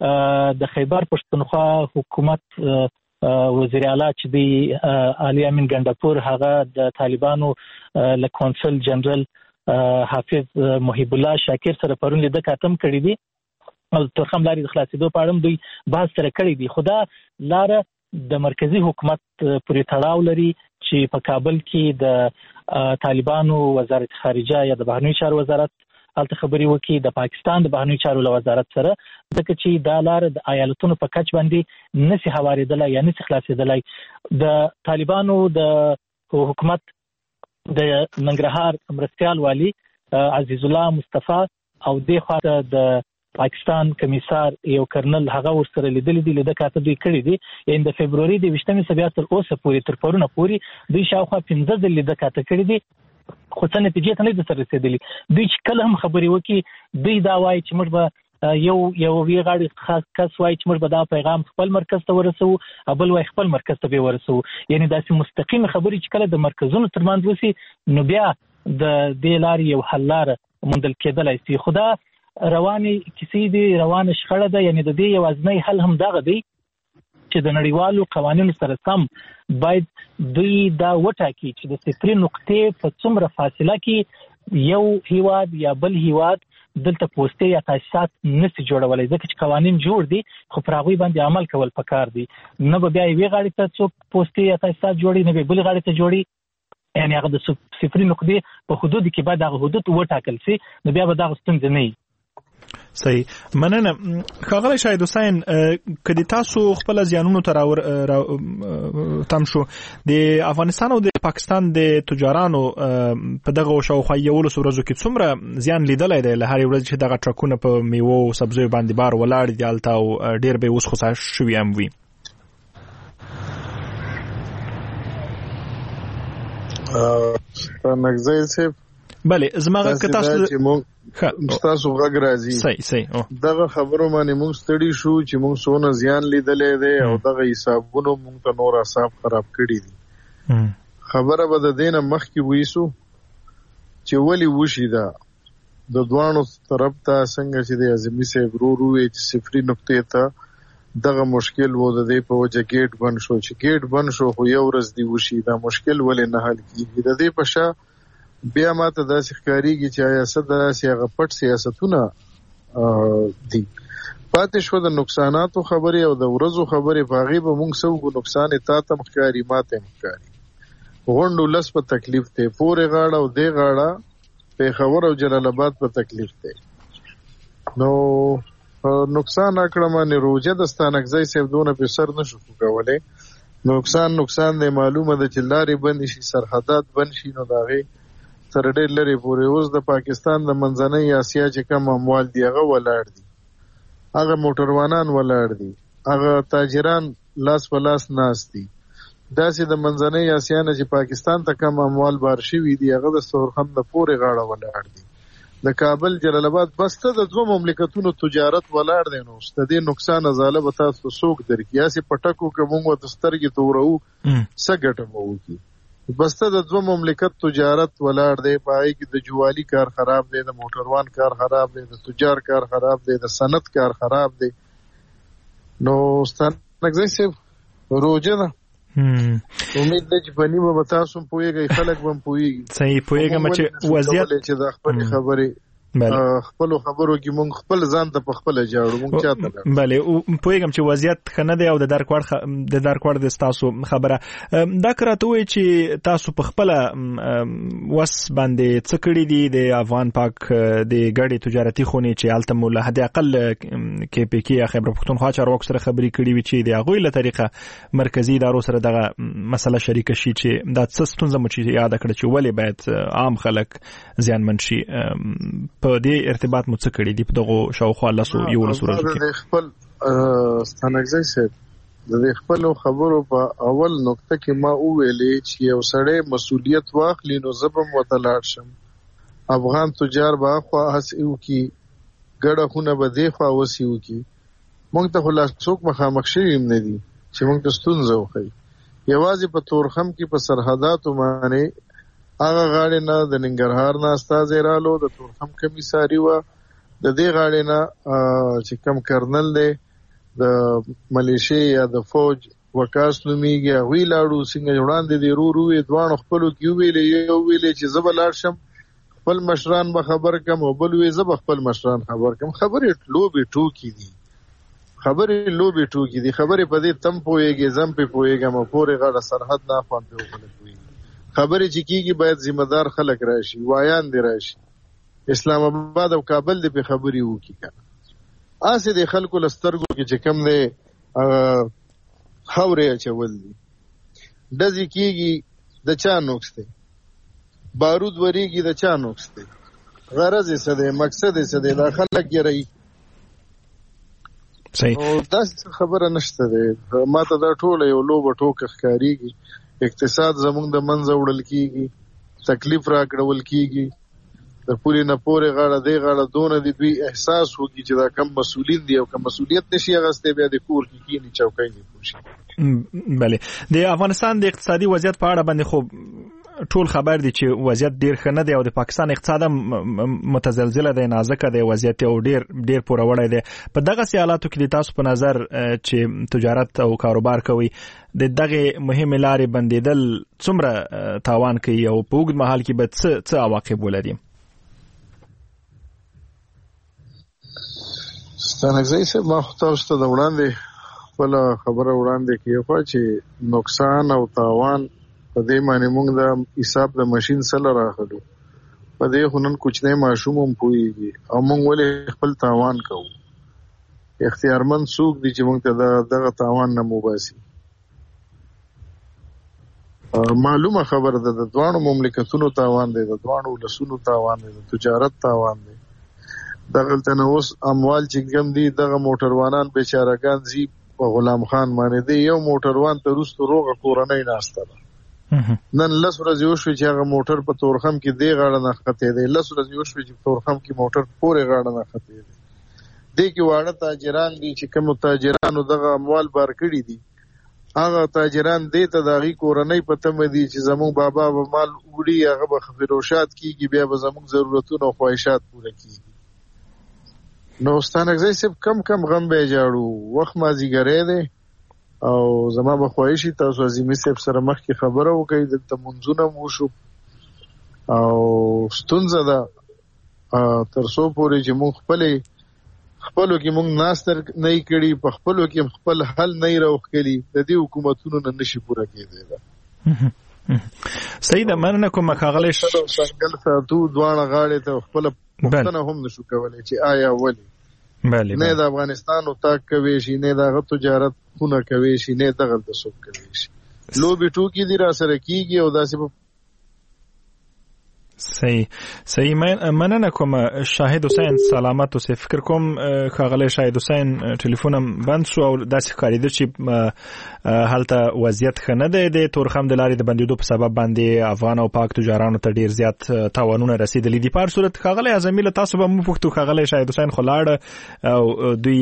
د خیبر پښتونخوا حکومت وزیر اعلی چې دی علي امین ګندپور هغه د طالبانو له کونسل جنرال حافظ محب الله شاکر سره پرون لیدل کاتم کړی دی او ترخم لاري د خلاصېدو په اړه دوی بحث سره کړی دی خدا لاره د مرکزی حکومت پورې تړاو لري چې په کابل کې د طالبانو وزارت خارجه یا د بهرنیو چارو وزارت الته خبري وکي د پاکستان د بهرنیو چارو وزارت سره ځکه چې دا لار د ایالتونو په کچ باندې نسی هواریدلای یا نسی خلاصېدلای د طالبانو د حکومت د ننګرهار مرستيال والی عزیز الله مصطفی او د خواته د پاکستان کمیسار یو کرنل هغه ورسره لیدل دي لیدل کاته دوی کړی دي ان د فبرवरी د ویشتمې سبیا تر اوسه پورې تر پرونه پورې دوی شاوخوا پنځه ځله لیدل کاته کړی دي خو څه نتیجې ته نه دي سره رسیدلي دوی چې کله هم خبري وکي دوی دا وایي چې موږ به یو یو وی غاړي خاص کس وایي چې موږ به دا پیغام خپل مرکز ته ورسو بل وایي خپل مرکز ته به ورسو یعنی داسې مستقیم خبرې چې کله د مرکزونو ترمنځ وسی نو بیا د دې لارې یو حل لاره موندل کېدلی شي خو دا روانې کیسې دي روانه شخړه ده یعنی د دې یوازینی حل هم دغه دی چې د نړیوالو قوانینو سره سم باید دوی دا وټاکي چې د صفري نقطې په څومره فاصله کې یو هیواد یا بل هیواد دلته پوستې یا تاسیسات نشي جوړولی ځکه چې قوانین جوړ دي خو پر هغوی باندې عمل کول پکار دي نه به بیا یوې غاړې ته څوک پوستې یا تاسیسات جوړي نه به بلې غاړې ته جوړي یعنې هغه د صفري نقطې په حدودو کې باید هغه حدود وټاکل شي نو بیا به دغه ستونزې نه وي
صحیح مننه ښاغلی شاهد حسین کدی تاسو خپل زیانونو تر تم شو د افغانستان او د پاکستان د تجارانو په دغه شاوخوا یولس ورځو کې څومره زیان لیدلی دی له هرې ورځې چې دغه ټرکونه په میوو او سبزیو باندې بار ولاړ دي هلته او ډېر به یې اوس خوسا شوي هم وي
نګزی صاحب
بله زما که تاسو
تاسو غږ راځي
صحیح صحیح
دغه خبرو باندې موږ ستړي شو چې موږ څونه زیان لیدلې دی او دغه حسابونو موږ ته نور حساب خراب کړي دي خبره به د دینه مخکې ویسو چې ولی وشي دا د دوانو طرف ته څنګه چې د اعظمي صاحب ورو وی چې صفري نقطې ته دغه مشکل وو د دې په وجه ګیټ بند شو چې ګیټ بند شو خو یو ورځ دی وشي دا مشکل ولې نه حل کیږي د دې په شا بیا ماته داسې ښکارېږي چې آیا څه داسې هغه پټ سیاستونه دي پاتې شوه د نقصاناتو خبرې او د ورځو خبرې په هغې به موږ څه وکړو نقصان یې تا ته هم ښکاري ما ته هم ښکاري غونډ ولس په تکلیف دی پورې غاړه او دې غاړه پېښور او جلال آباد په تکلیف دی نو نقصان اکړه باندې روژه د ستانکزی صاحب دونه پې سر نه شو کولی نقصان نقصان دی معلومه ده چې لارې بندې شي سرحدات بند شي نو د هغې تر ډېر لرې پورې اوس د پاکستان د منځنۍ اسیا چې کوم اموال دي هغه ولاړ دي هغه موټروانان ولاړ دي هغه تاجران لاس په لاس ناست دي داسې د منځنۍ اسیا نه چې پاکستان ته کوم اموال بار شوي دي هغه د سرخم د پورې غاړه ولاړ دي د کابل جلال آباد بسته د دوه مملکتونو تجارت ولاړ دی نو د دې نقصان ازاله به تاسو څوک درکړي یاسې پټکو که موږ ورته سترګې تورو څه ګټه به وکړي بسته د دوه مملکت تجارت ولاړ دی په هغې کې د جوالي کار خراب دی د موټروان کار خراب دی د تجار کار خراب دی د صنعت کار خراب دی نو ستانکزی صاحب روژه ده امید ده چې په نیمه به تاسو هم پوهېږئ خلک به هم پوهېږي
صحیح پوهېږم چې وضعیت
چې د خپلې خبرې خپلو خبرو کې مونږ خپل ځان ته په خپله جاړو مونږ چاته لرو
بله پوهېږم چې وضعیت ښه نه دی او د درک وړ د درک وړ د ستاسو خبره دا که راته ووایي چې تاسو په خپله وس باندې څه کړي دي د افغان پاک د ګډې تجارتي خونې چې هلته مو له حد اقل کې پی کې یا خیبر پښتونخوا چارواکو سره خبرې کړي وي چې د هغوی له طریقه مرکزي ادارو سره دغه مسله شریکه شي چې دا څه ستونزه مو چې یاده کړه چې ولې باید عام خلک زیانمن شي په دې ارتباط مو څه کړي دي په دغو شاوخوا لسو یولسو ورځو کې
د خپل ستانکزی صاحب د دې خپلو خبرو په اول نقطه کې ما وویلې چې یو سړی مسؤلیت واخلي نو زه به هم ورته لاړ شم افغان تجار به اخوا هسې وکړي ګډه خونه به دې خوا وسې وکړي موږ ته خو لا څوک مخامخ شوي هم نه دي چې موږ ته ستونزه وښیي یوازې په تورخم کې په سرحداتو باندې هغه غاړې نه د ننګرهار نه استازی رالو د تورخم کمیساري وه د دې غاړې نه چې کم کرنل دی د ملیشې یا د فوج وکاس نومیږي هغوی لاړو څنګه وړاندې دی رو روې دواړو خپلو کې وویلې یو ویلې چې زه به لاړ شم خپل مشران به خبر کم او بل وی زه به خپل مشران خبر کم خبرې لوبې ټوکې دي خبرې لوبې ټوکې دي خبرې په دې تم پوهېږې زم پې پوهېږم او پورې غاړه سرحد نه خوان پې وخلک خبرې چې کېږي باید ذمہ دار خلک راشي وایان دې راشي اسلام آباد او کابل دې پې خبرې وکړي که نه هسې د خلکو له سترګو کې چې کوم دی خاورې اچول دي ډزې کېږي د چا نوکس دی بارود ورېږي د چا نوکس دی غرض یې څه دی مقصد یې څه دی دا خلک یې
صحیح
داسې خبره نشته دی ما ته دا ټوله یو لوبه ټوکه ښکارېږي اقتصاد زمونږ د منځه وړل کېږي تکلیف را کړول کېږي د پولې نه پورې غاړه دی غاړه دونه دی دوی احساس وکړي چې دا کم مسؤلین دی او کم مسؤلیت نشي اغستی بیا د کور کې کینی چوکۍ نه پوشي.
بله د افغانستان د اقتصادي وضعیت په اړه باندې خو ټول خبر دي چې وضعیت ډیر ښه نه دی او د پاکستان اقتصاد متزلزله دی، نازکه دی وضعیت او ډیر ډیر پوروړی دی. په دغه حالاتو کې د تاسو په نظر چې تجارت او کاروبار کوي د دغه مهمه لارې بندیدل څومره تاوان کوي او په اوږد مهال کې به څه څه عواقب ولري؟
ستانکزی صاحب ما خو تاسو ته د وړاندې خپله خبره وړاندې کړې چې نقصان او تاوان په دې معنی موږ د حساب د ماشین سره راغلو، په دې خو نن کوچنی ماشوم هم پوهېږي او موږ ولې خپل تاوان کوو. اختیارمند څوک دي چې موږ ته دغه تاوان نه وباسي؟ معلومه خبره ده د دواړو مملکتونو تاوان دی، د دواړو ولسونو تاوان دی، د تجارت تاوان دی. دغلته نه اوس اموال چې کوم دي دغه موټروانان بیچارهګان ځي په غلام خان باندې دی یو موټروان ته وروسته روغه کورنۍ ناسته ده. نن لس ورځې وشوې چې هغه موټر په تورخم کې دی غاړه نه ختې دی، لس ورځې وشوې چې په تورخم کې موټر پورې غاړه نه ختې دی. دې کې واړه تاجران دي چې کوم تاجرانو دغه اموال بار کړي دي، هغه تاجران دې ته د هغې کورنۍ په تمه دي چې زموږ بابا به مال وړي، هغه به فروشات کېږي، بیا به زموږ ضرورتونه او خواهشات پوره کېږي. نو ستانکزی صاحب کم کم غم به یې جاړو، وخت مازدیګری دی او زما به خواهشي تاسو عظیمي صاحب سره مخکې خبره وکړئ، دلته منځونه مو وشو او ستونزه ده تر څو پورې چې موږ خپلې خپلو کې موږ ناستر نه یې کړي، په خپلو کې خپل حل نه یې راوښکلي، د دې حکومتونو نه نشي پوره کېدی ده.
صحیح ده، مننه کوم ښاغلی
سنګل ساتو دواړه غاړې ته خپله پوښتنه هم نشو کولی چې آیا ولې نه د افغانستان اتاق کوي شي، نه دغه تجارت خونه کوي شي، نه دغه د څوک کوي شي. لوبې ټوکې دي را سره کېږي او داسې
صحیح صحیح مننه کوم. شاهد حسین سلامت اوسې. فکر کوم ښاغلی شاهد حسین ټلیفون هم بند شو او داسې ښکارېده چې هلته وضعیت ښه نه دی، د تورخم د لارې د بندېدو په سبب باندې افغان او پاک تجارانو ته ډېر زیات تاوانونه رسېدلي دي. په هر صورت ښاغلی اعظمي له تاسو به مو پوښتو، ښاغلی شاهد حسین خو لاړه او دوی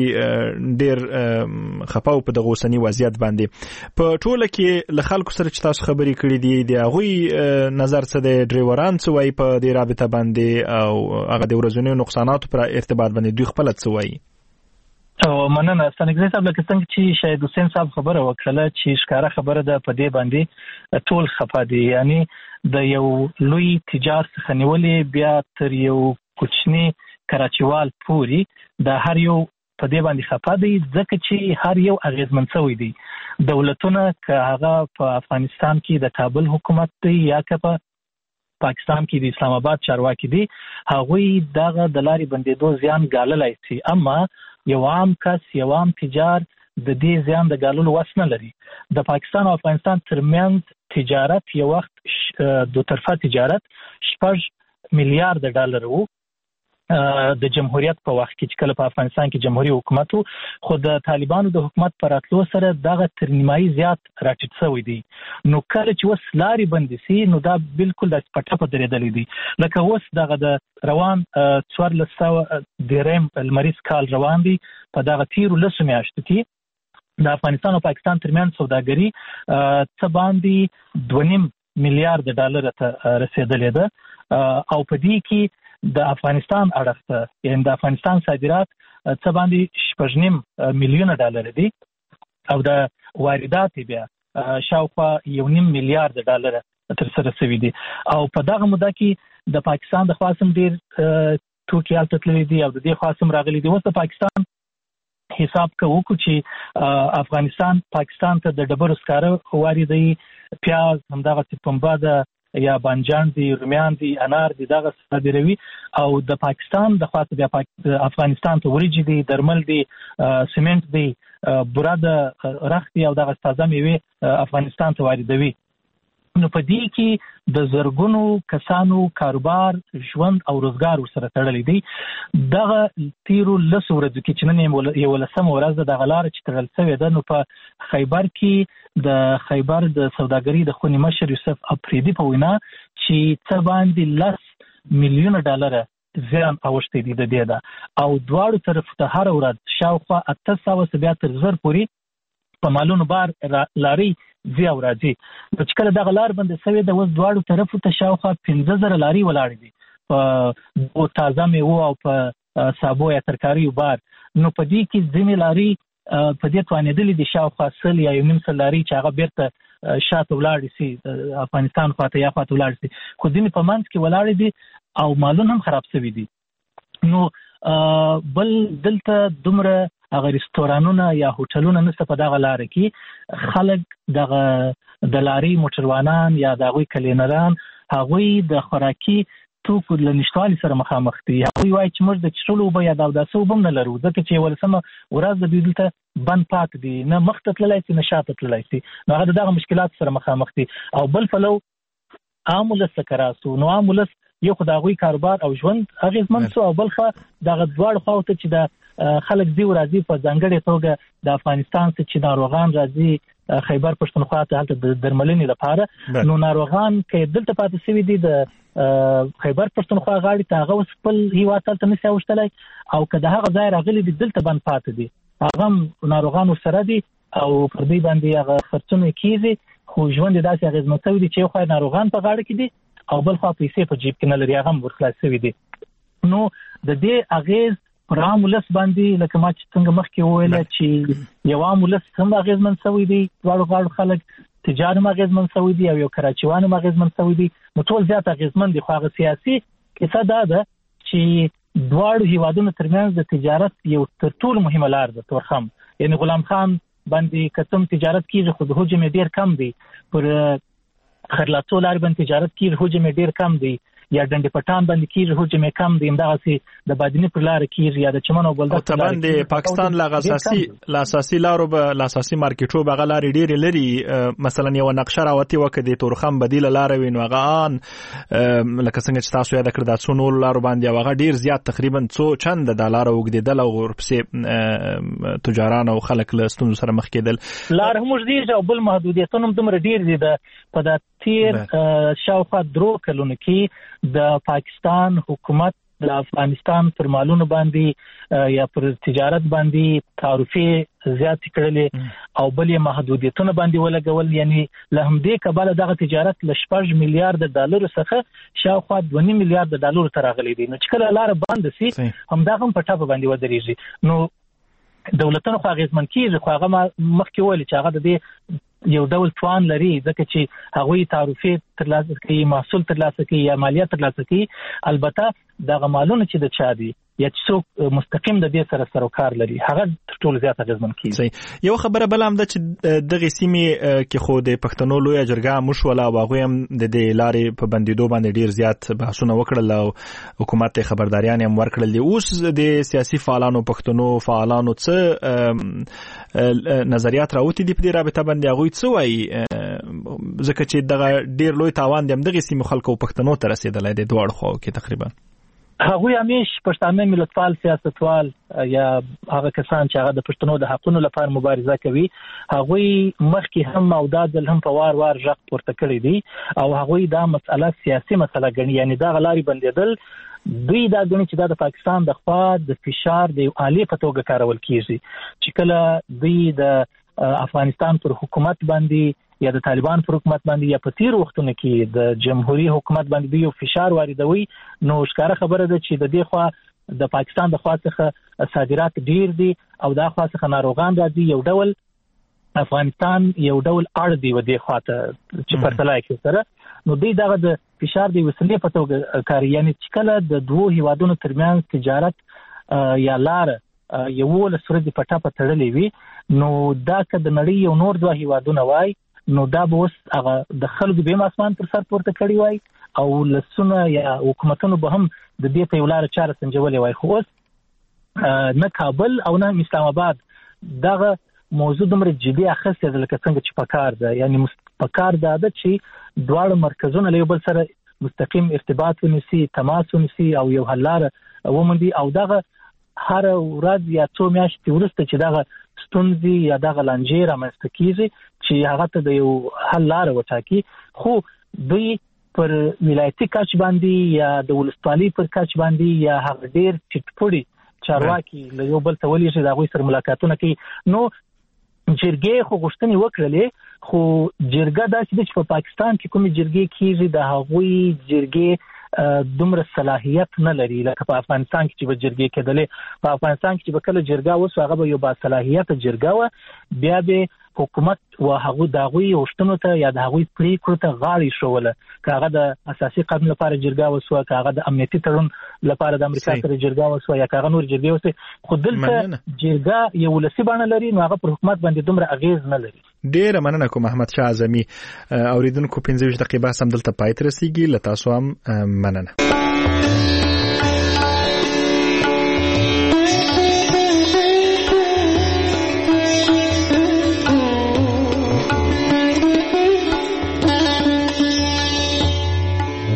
ډېر خفه په دغه اوسني وضعیت باندې. په ټوله کې له خلکو سره چې تاسو خبرې کړي دي د هغوی نظر څه دی؟ ډریوران څه وایي په دې رابطه باندې او هغه د ورځنیو نقصاناتو پر ارتباط باندې دوی خپله څه وایي؟
او مننه ستانکزی صاحب، لکه څنګه چې شاهد حسین صاحب خبره وکړله چې ښکاره خبره ده په دې باندې ټول خفه دي، یعنی د یو لوی تجار څخه نیولې بیا تر یو کوچني کراچیوال پورې د هر یو په دې باندې خفه دی، ځکه چې هر یو اغېزمن شوی دی. دولتونه که هغه په افغانستان کې د کابل حکومت دی یا که په پاکستان کې د اسلام آباد چارواکي دي، هغوی دغه د لارې بندېدو زیان ګاللی شي، اما یو عام کس یو عام تجار د دې زیان د ګاللو وس نه لري. د پاکستان او افغانستان ترمنځ تجارت یو وخت دو طرفه تجارت شپږ میلیارډ ډالر وو د جمهوریت په وخت کې چې کله په افغانستان کې جمهوریت حکومت وو، خو د طالبانو د حکومت پر راتلو سره دغه تر نیمایي زیات راټیټ شوی دی. نو کله چې اوس لارې بندې سي نو دا بالکل داسې په ټپه درېدلی دی، لکه اوس دغه د روان څوارلس سوه درېیم لمریز کال روان دی، په دغه تېرو لسو میاشتو کې د افغانستان او پاکستان ترمنځ سوداګري څه باندې دوه نیم میلیارډ ډالر ته رسېدلې ده او په دې کې د افغانستان اړخ ته یعنې د افغانستان صادرات څه باندې شپږ نیم میلیونه ډالر دي او د واردات بیا شاوخوا یو نیم میلیارډ ډالر ترسره شوي دي. او په دغه موده کې د پاکستان د خوا هم ډېر توکي هلته تللي دي او د دې خوا هم راغلي دي. اوس د پاکستان حساب که وکړو چې افغانستان پاکستان ته د ډبرو سکاره واردوي، پیاز همدغسې پنبه ده یا بانجان دي، رومیان دي، انار دي، دغه صادروي. او د پاکستان د خوا بیا افغانستان ته وریجې دي، درمل دي، سیمنټ دي، بوره ده، رخت دي او دغه تازه میوې افغانستان ته واردوي. نو په دې کې د زرګونو کسانو کاروبار، ژوند او روزګار ورسره تړلی دی. دغه تیرو لسو ورځو کې چې نن یولسمه ورځ ده دغه لاره چې تړل شوې ده، نو په خیبر کې د خیبر د سوداګري د خونې مشر یوسف افریدي په وینا چې څه باندې لس میلیونه ډالر زیان اوښتې دي د دې ده او دواړو طرف ته هر ورځ شاوخوا اته سوه بیا تر زر پورې په مالونو بار لاري ځي او راځي. چې کله دغه لار بندې شوې ده اوس دواړو طرفو ته شاوخوا پنځه زره لاري ولاړې دي په تازه میوو او په سابو یا ترکاریو بار. نو په دې کې ځینې لاري په دې توانېدلې دي شاوخوا سل یا یو نیم سل لاري چې هغه بیرته شاته ولاړې سي افغانستان خواته یا خواته ولاړې سي خو ځینې په منځ کې ولاړې دي او مالونه هم خراب شوي دي. نو بل دلته دومره هغه رستورانونه یا هوټلونه نشته په دغه لاره کې. خلک دغه د لاري موټروانان یا د هغوی کلینران هغوی د خوراکي توکو له نشتوالي سره مخامخ دي. هغوی وایي چې موږ د څښلو اوبه یا د اوداسه اوبه هم نه لرو ځکه چې یولسمه ورځ د دوی دلته بند پاک دي، نه مخته تللی سي نه شاته تللی سي. نو هغه د دغه مشکلات سره مخامخ دي. او بل پلو عام ولس څخه راسو نو عام ولس یو خو د هغوی کاروبار او ژوند اغېزمن سو او بل خوا دغه دواړو خواو ته چې د خلک ځي راځي په ځانګړې توګه د افغانستان څخه چې ناروغان راځي خیبر پښتونخوا ته هلته د درملنې لپاره. نو ناروغان که دلته پاتې شوي دي د خیبر پښتونخوا غاړې ته هغه اوس خپل هیواد ته نه شي اوښتلی او که د هغه ځای راغلي دي دلته بند پاتې دي هغه هم ناروغان ورسره دي او پر دوی باندې هغه خرڅونه کېږي خو ژوند یې داسې اغېزمن شوی دی چې یو خوا ناروغان په غاړه کې دي او بل خوا پیسې په جیب کې نه لري هغه هم ورخلاص شوي دي. نو د دې اغېز پر عام ولس باندې لکه ما چې څنګه مخکې وویله چې یو عام ولس هم اغېزمن شوی دی، دواړو غاړو خلک تجار هم اغېزمن شوی دي او یو کراچیوان هم اغېزمن شوی دي. نو ټول زیات اغېزمن دي خو هغه سیاسي کیسه دا ده چې دواړو هیوادونو ترمنځ د تجارت یو تر ټولو مهمه لار ده تورخم. یعنی غلام خان باندې کتم تجارت کیږي خو د حجم ډیر کم دی، پر خرلاڅو لار باندې تجارت کیږي حجم ډیر کم دی، یا ډنډ پټان باندې کیږي حجم کم دی، همدغه د بادینی پر لار کیږي یا د چمن او بلدک
په باندې پاکستان لا اساسي لا اساسي لارو به لا اساسي مارکیټو به غلاري ډیر لري. مثلا یو نقشه راوتی وکړي تورخم بدیل لار وین وغان لکه څنګه چې تاسو یاد کړی دا څو نور لارو باندې وغه ډیر زیات تقریبا څو چند د لار وګدیدل او ورپسې تجاران او خلک له ستونزو سره مخ کېدل.
لار هم ډیر او بل محدودیتونه هم دومره ډیر دي د په د تیر شاوخوا درو کلونو کې د پاکستان حکومت د افغانستان پر مالونو باندې یا پر تجارت باندې تعرفې زیات کړلې او بل یې محدودیتونه باندې ولګول. یعنی له همدې کبله دغه تجارت له شپږ میلیارډ ډالر څخه شاوخوا دوه نیم میلیارډ ډالر ته راغلی دی. نو چې کله لار بند شي همدغه هم په ټاپه باندې ودرېږي. نو دولتونه خو اغېزمن کېږي خو هغه مخکې ویل چې هغه د دې یو ډول توان لري ځکه چې هغوی تعرفې ترلاسه کوي، محصول ترلاسه کوي یا مالیات ترلاسه کوي. البته دغه مالونه چې د چا دي یا چې څوک مستقیم د دې سره سروکار لري هغه تر ټولو زیات اغېزمن کیږي.
یو خبره بل هم ده چې دغه سیمې کې خو د پښتنو لویه جرګه مشوله او هغوی هم د دې لارې په بندېدو باندې ډیر زیات بحثونه وکړل او حکومت ته خبرداریان هم ورکړل دي. اوس د سیاسي فعالانو پښتنو فعالانو څه نظریات راوتی دي په دې رابطه باندې هغوی څه وایي ځکه چې دغه ډیر لوی تاوان دی هم دغه سیمې خلکو پښتنو ته رسېدلی دی دواړو خواو کې تقریبا.
هغوی همیش پښتانه ملتپال سیاستوال یا هغه کسان چې هغه د پښتنو د حقونو لپاره مبارزه کوي هغوی مخکې هم او دا ځل هم په وار وار غږ پورته کړی دی او هغوی دا مسله سیاسي مسله ګڼي. یعنی دا لارې بندېدل دوی دا ګڼي چې دا د پاکستان د خوا د فشار د یو آلې په توګه کارول کیږي چې کله دوی د افغانستان پر حکومت باندې یا د طالبان پر حکومت باندې یا په تیر وختونو کې د جمهوریت حکومت باندې یو فشار واردوي. نو ښکاره خبره ده چې د دې خوا د پاکستان د خوا څخه صادرات ډیر دي او دا خوا څخه ناروغان راځي. یو ډول افغانستان یو ډول اړ دی و دې خوا ته چې پرتله کې سره نو دوی دغه د فشار دی وسیلې په توګه کار. یعنی چې کله د دوو هیوادونو ترمنځ تجارت یا لار یو له سورې په ټاپه تړلې وي نو دا که د نړۍ یو نور دوه هیوادونه وای نو دا به اوس هغه د خلکو بیم اسمان پر سر پورته کړی وای او لسونه یا حکومتونو به هم د دې په یو لاره چاره سنجولې وای. خو اوس نه کابل او نه اسلام آباد دغه موضوع دومره جدي اخیستې ده لکه څنګه چې پکار ده. یعنی پکار ده چې دواړه مرکزونه له یو بل سره مستقیم ارتباط ونیسي، تماس ونیسي او یو حل لاره وموندي او دغه هر ورځ یا څو میاشتې وروسته چې دغه ستونزې یا دغه لانجې رامنځته کیږي چې هغه ته د یو حل لاره وټاکي. خو دوی پر ولایتي کچ باندې یا د ولسوالۍ پر کچ باندې یا هغه ډیر چټپړي چارواکي له یو بل ته ولې چې دا غوي سره ملاقاتونه کوي. نو جرګې خو غوښتنې وکړلې، خو جرګه داسې چې په پاکستان کې کومې جرګې کیږي د هغوی جرګې دومره صلاحیت نه لري لکه په افغانستان کې چې به جرګې کېدلې. په افغانستان کې چې به کله جرګه وسو هغه به یو با صلاحیت جرګه و، بیا به حکومت و هغه د هغوی غوښتنو ته یا د هغوی پریکړو ته غاړه ایښوله، که هغه د اساسي قانون لپاره جرګه وسوه، که هغه د امنیتي تړون لپاره د امریکا سره جرګه وسوه، یا که هغه نور جرګې وسوه. خو دلته جرګه یو ولسي بڼه لري، نو هغه پر حکومت باندې دومره اغیز نه لري.
ډیره مننه کوم احمد شاه اعظمي. اوریدونکو پنځه ویشت دقیقې بحث هم دلته پای ته رسیږي. له تاسو هم مننه.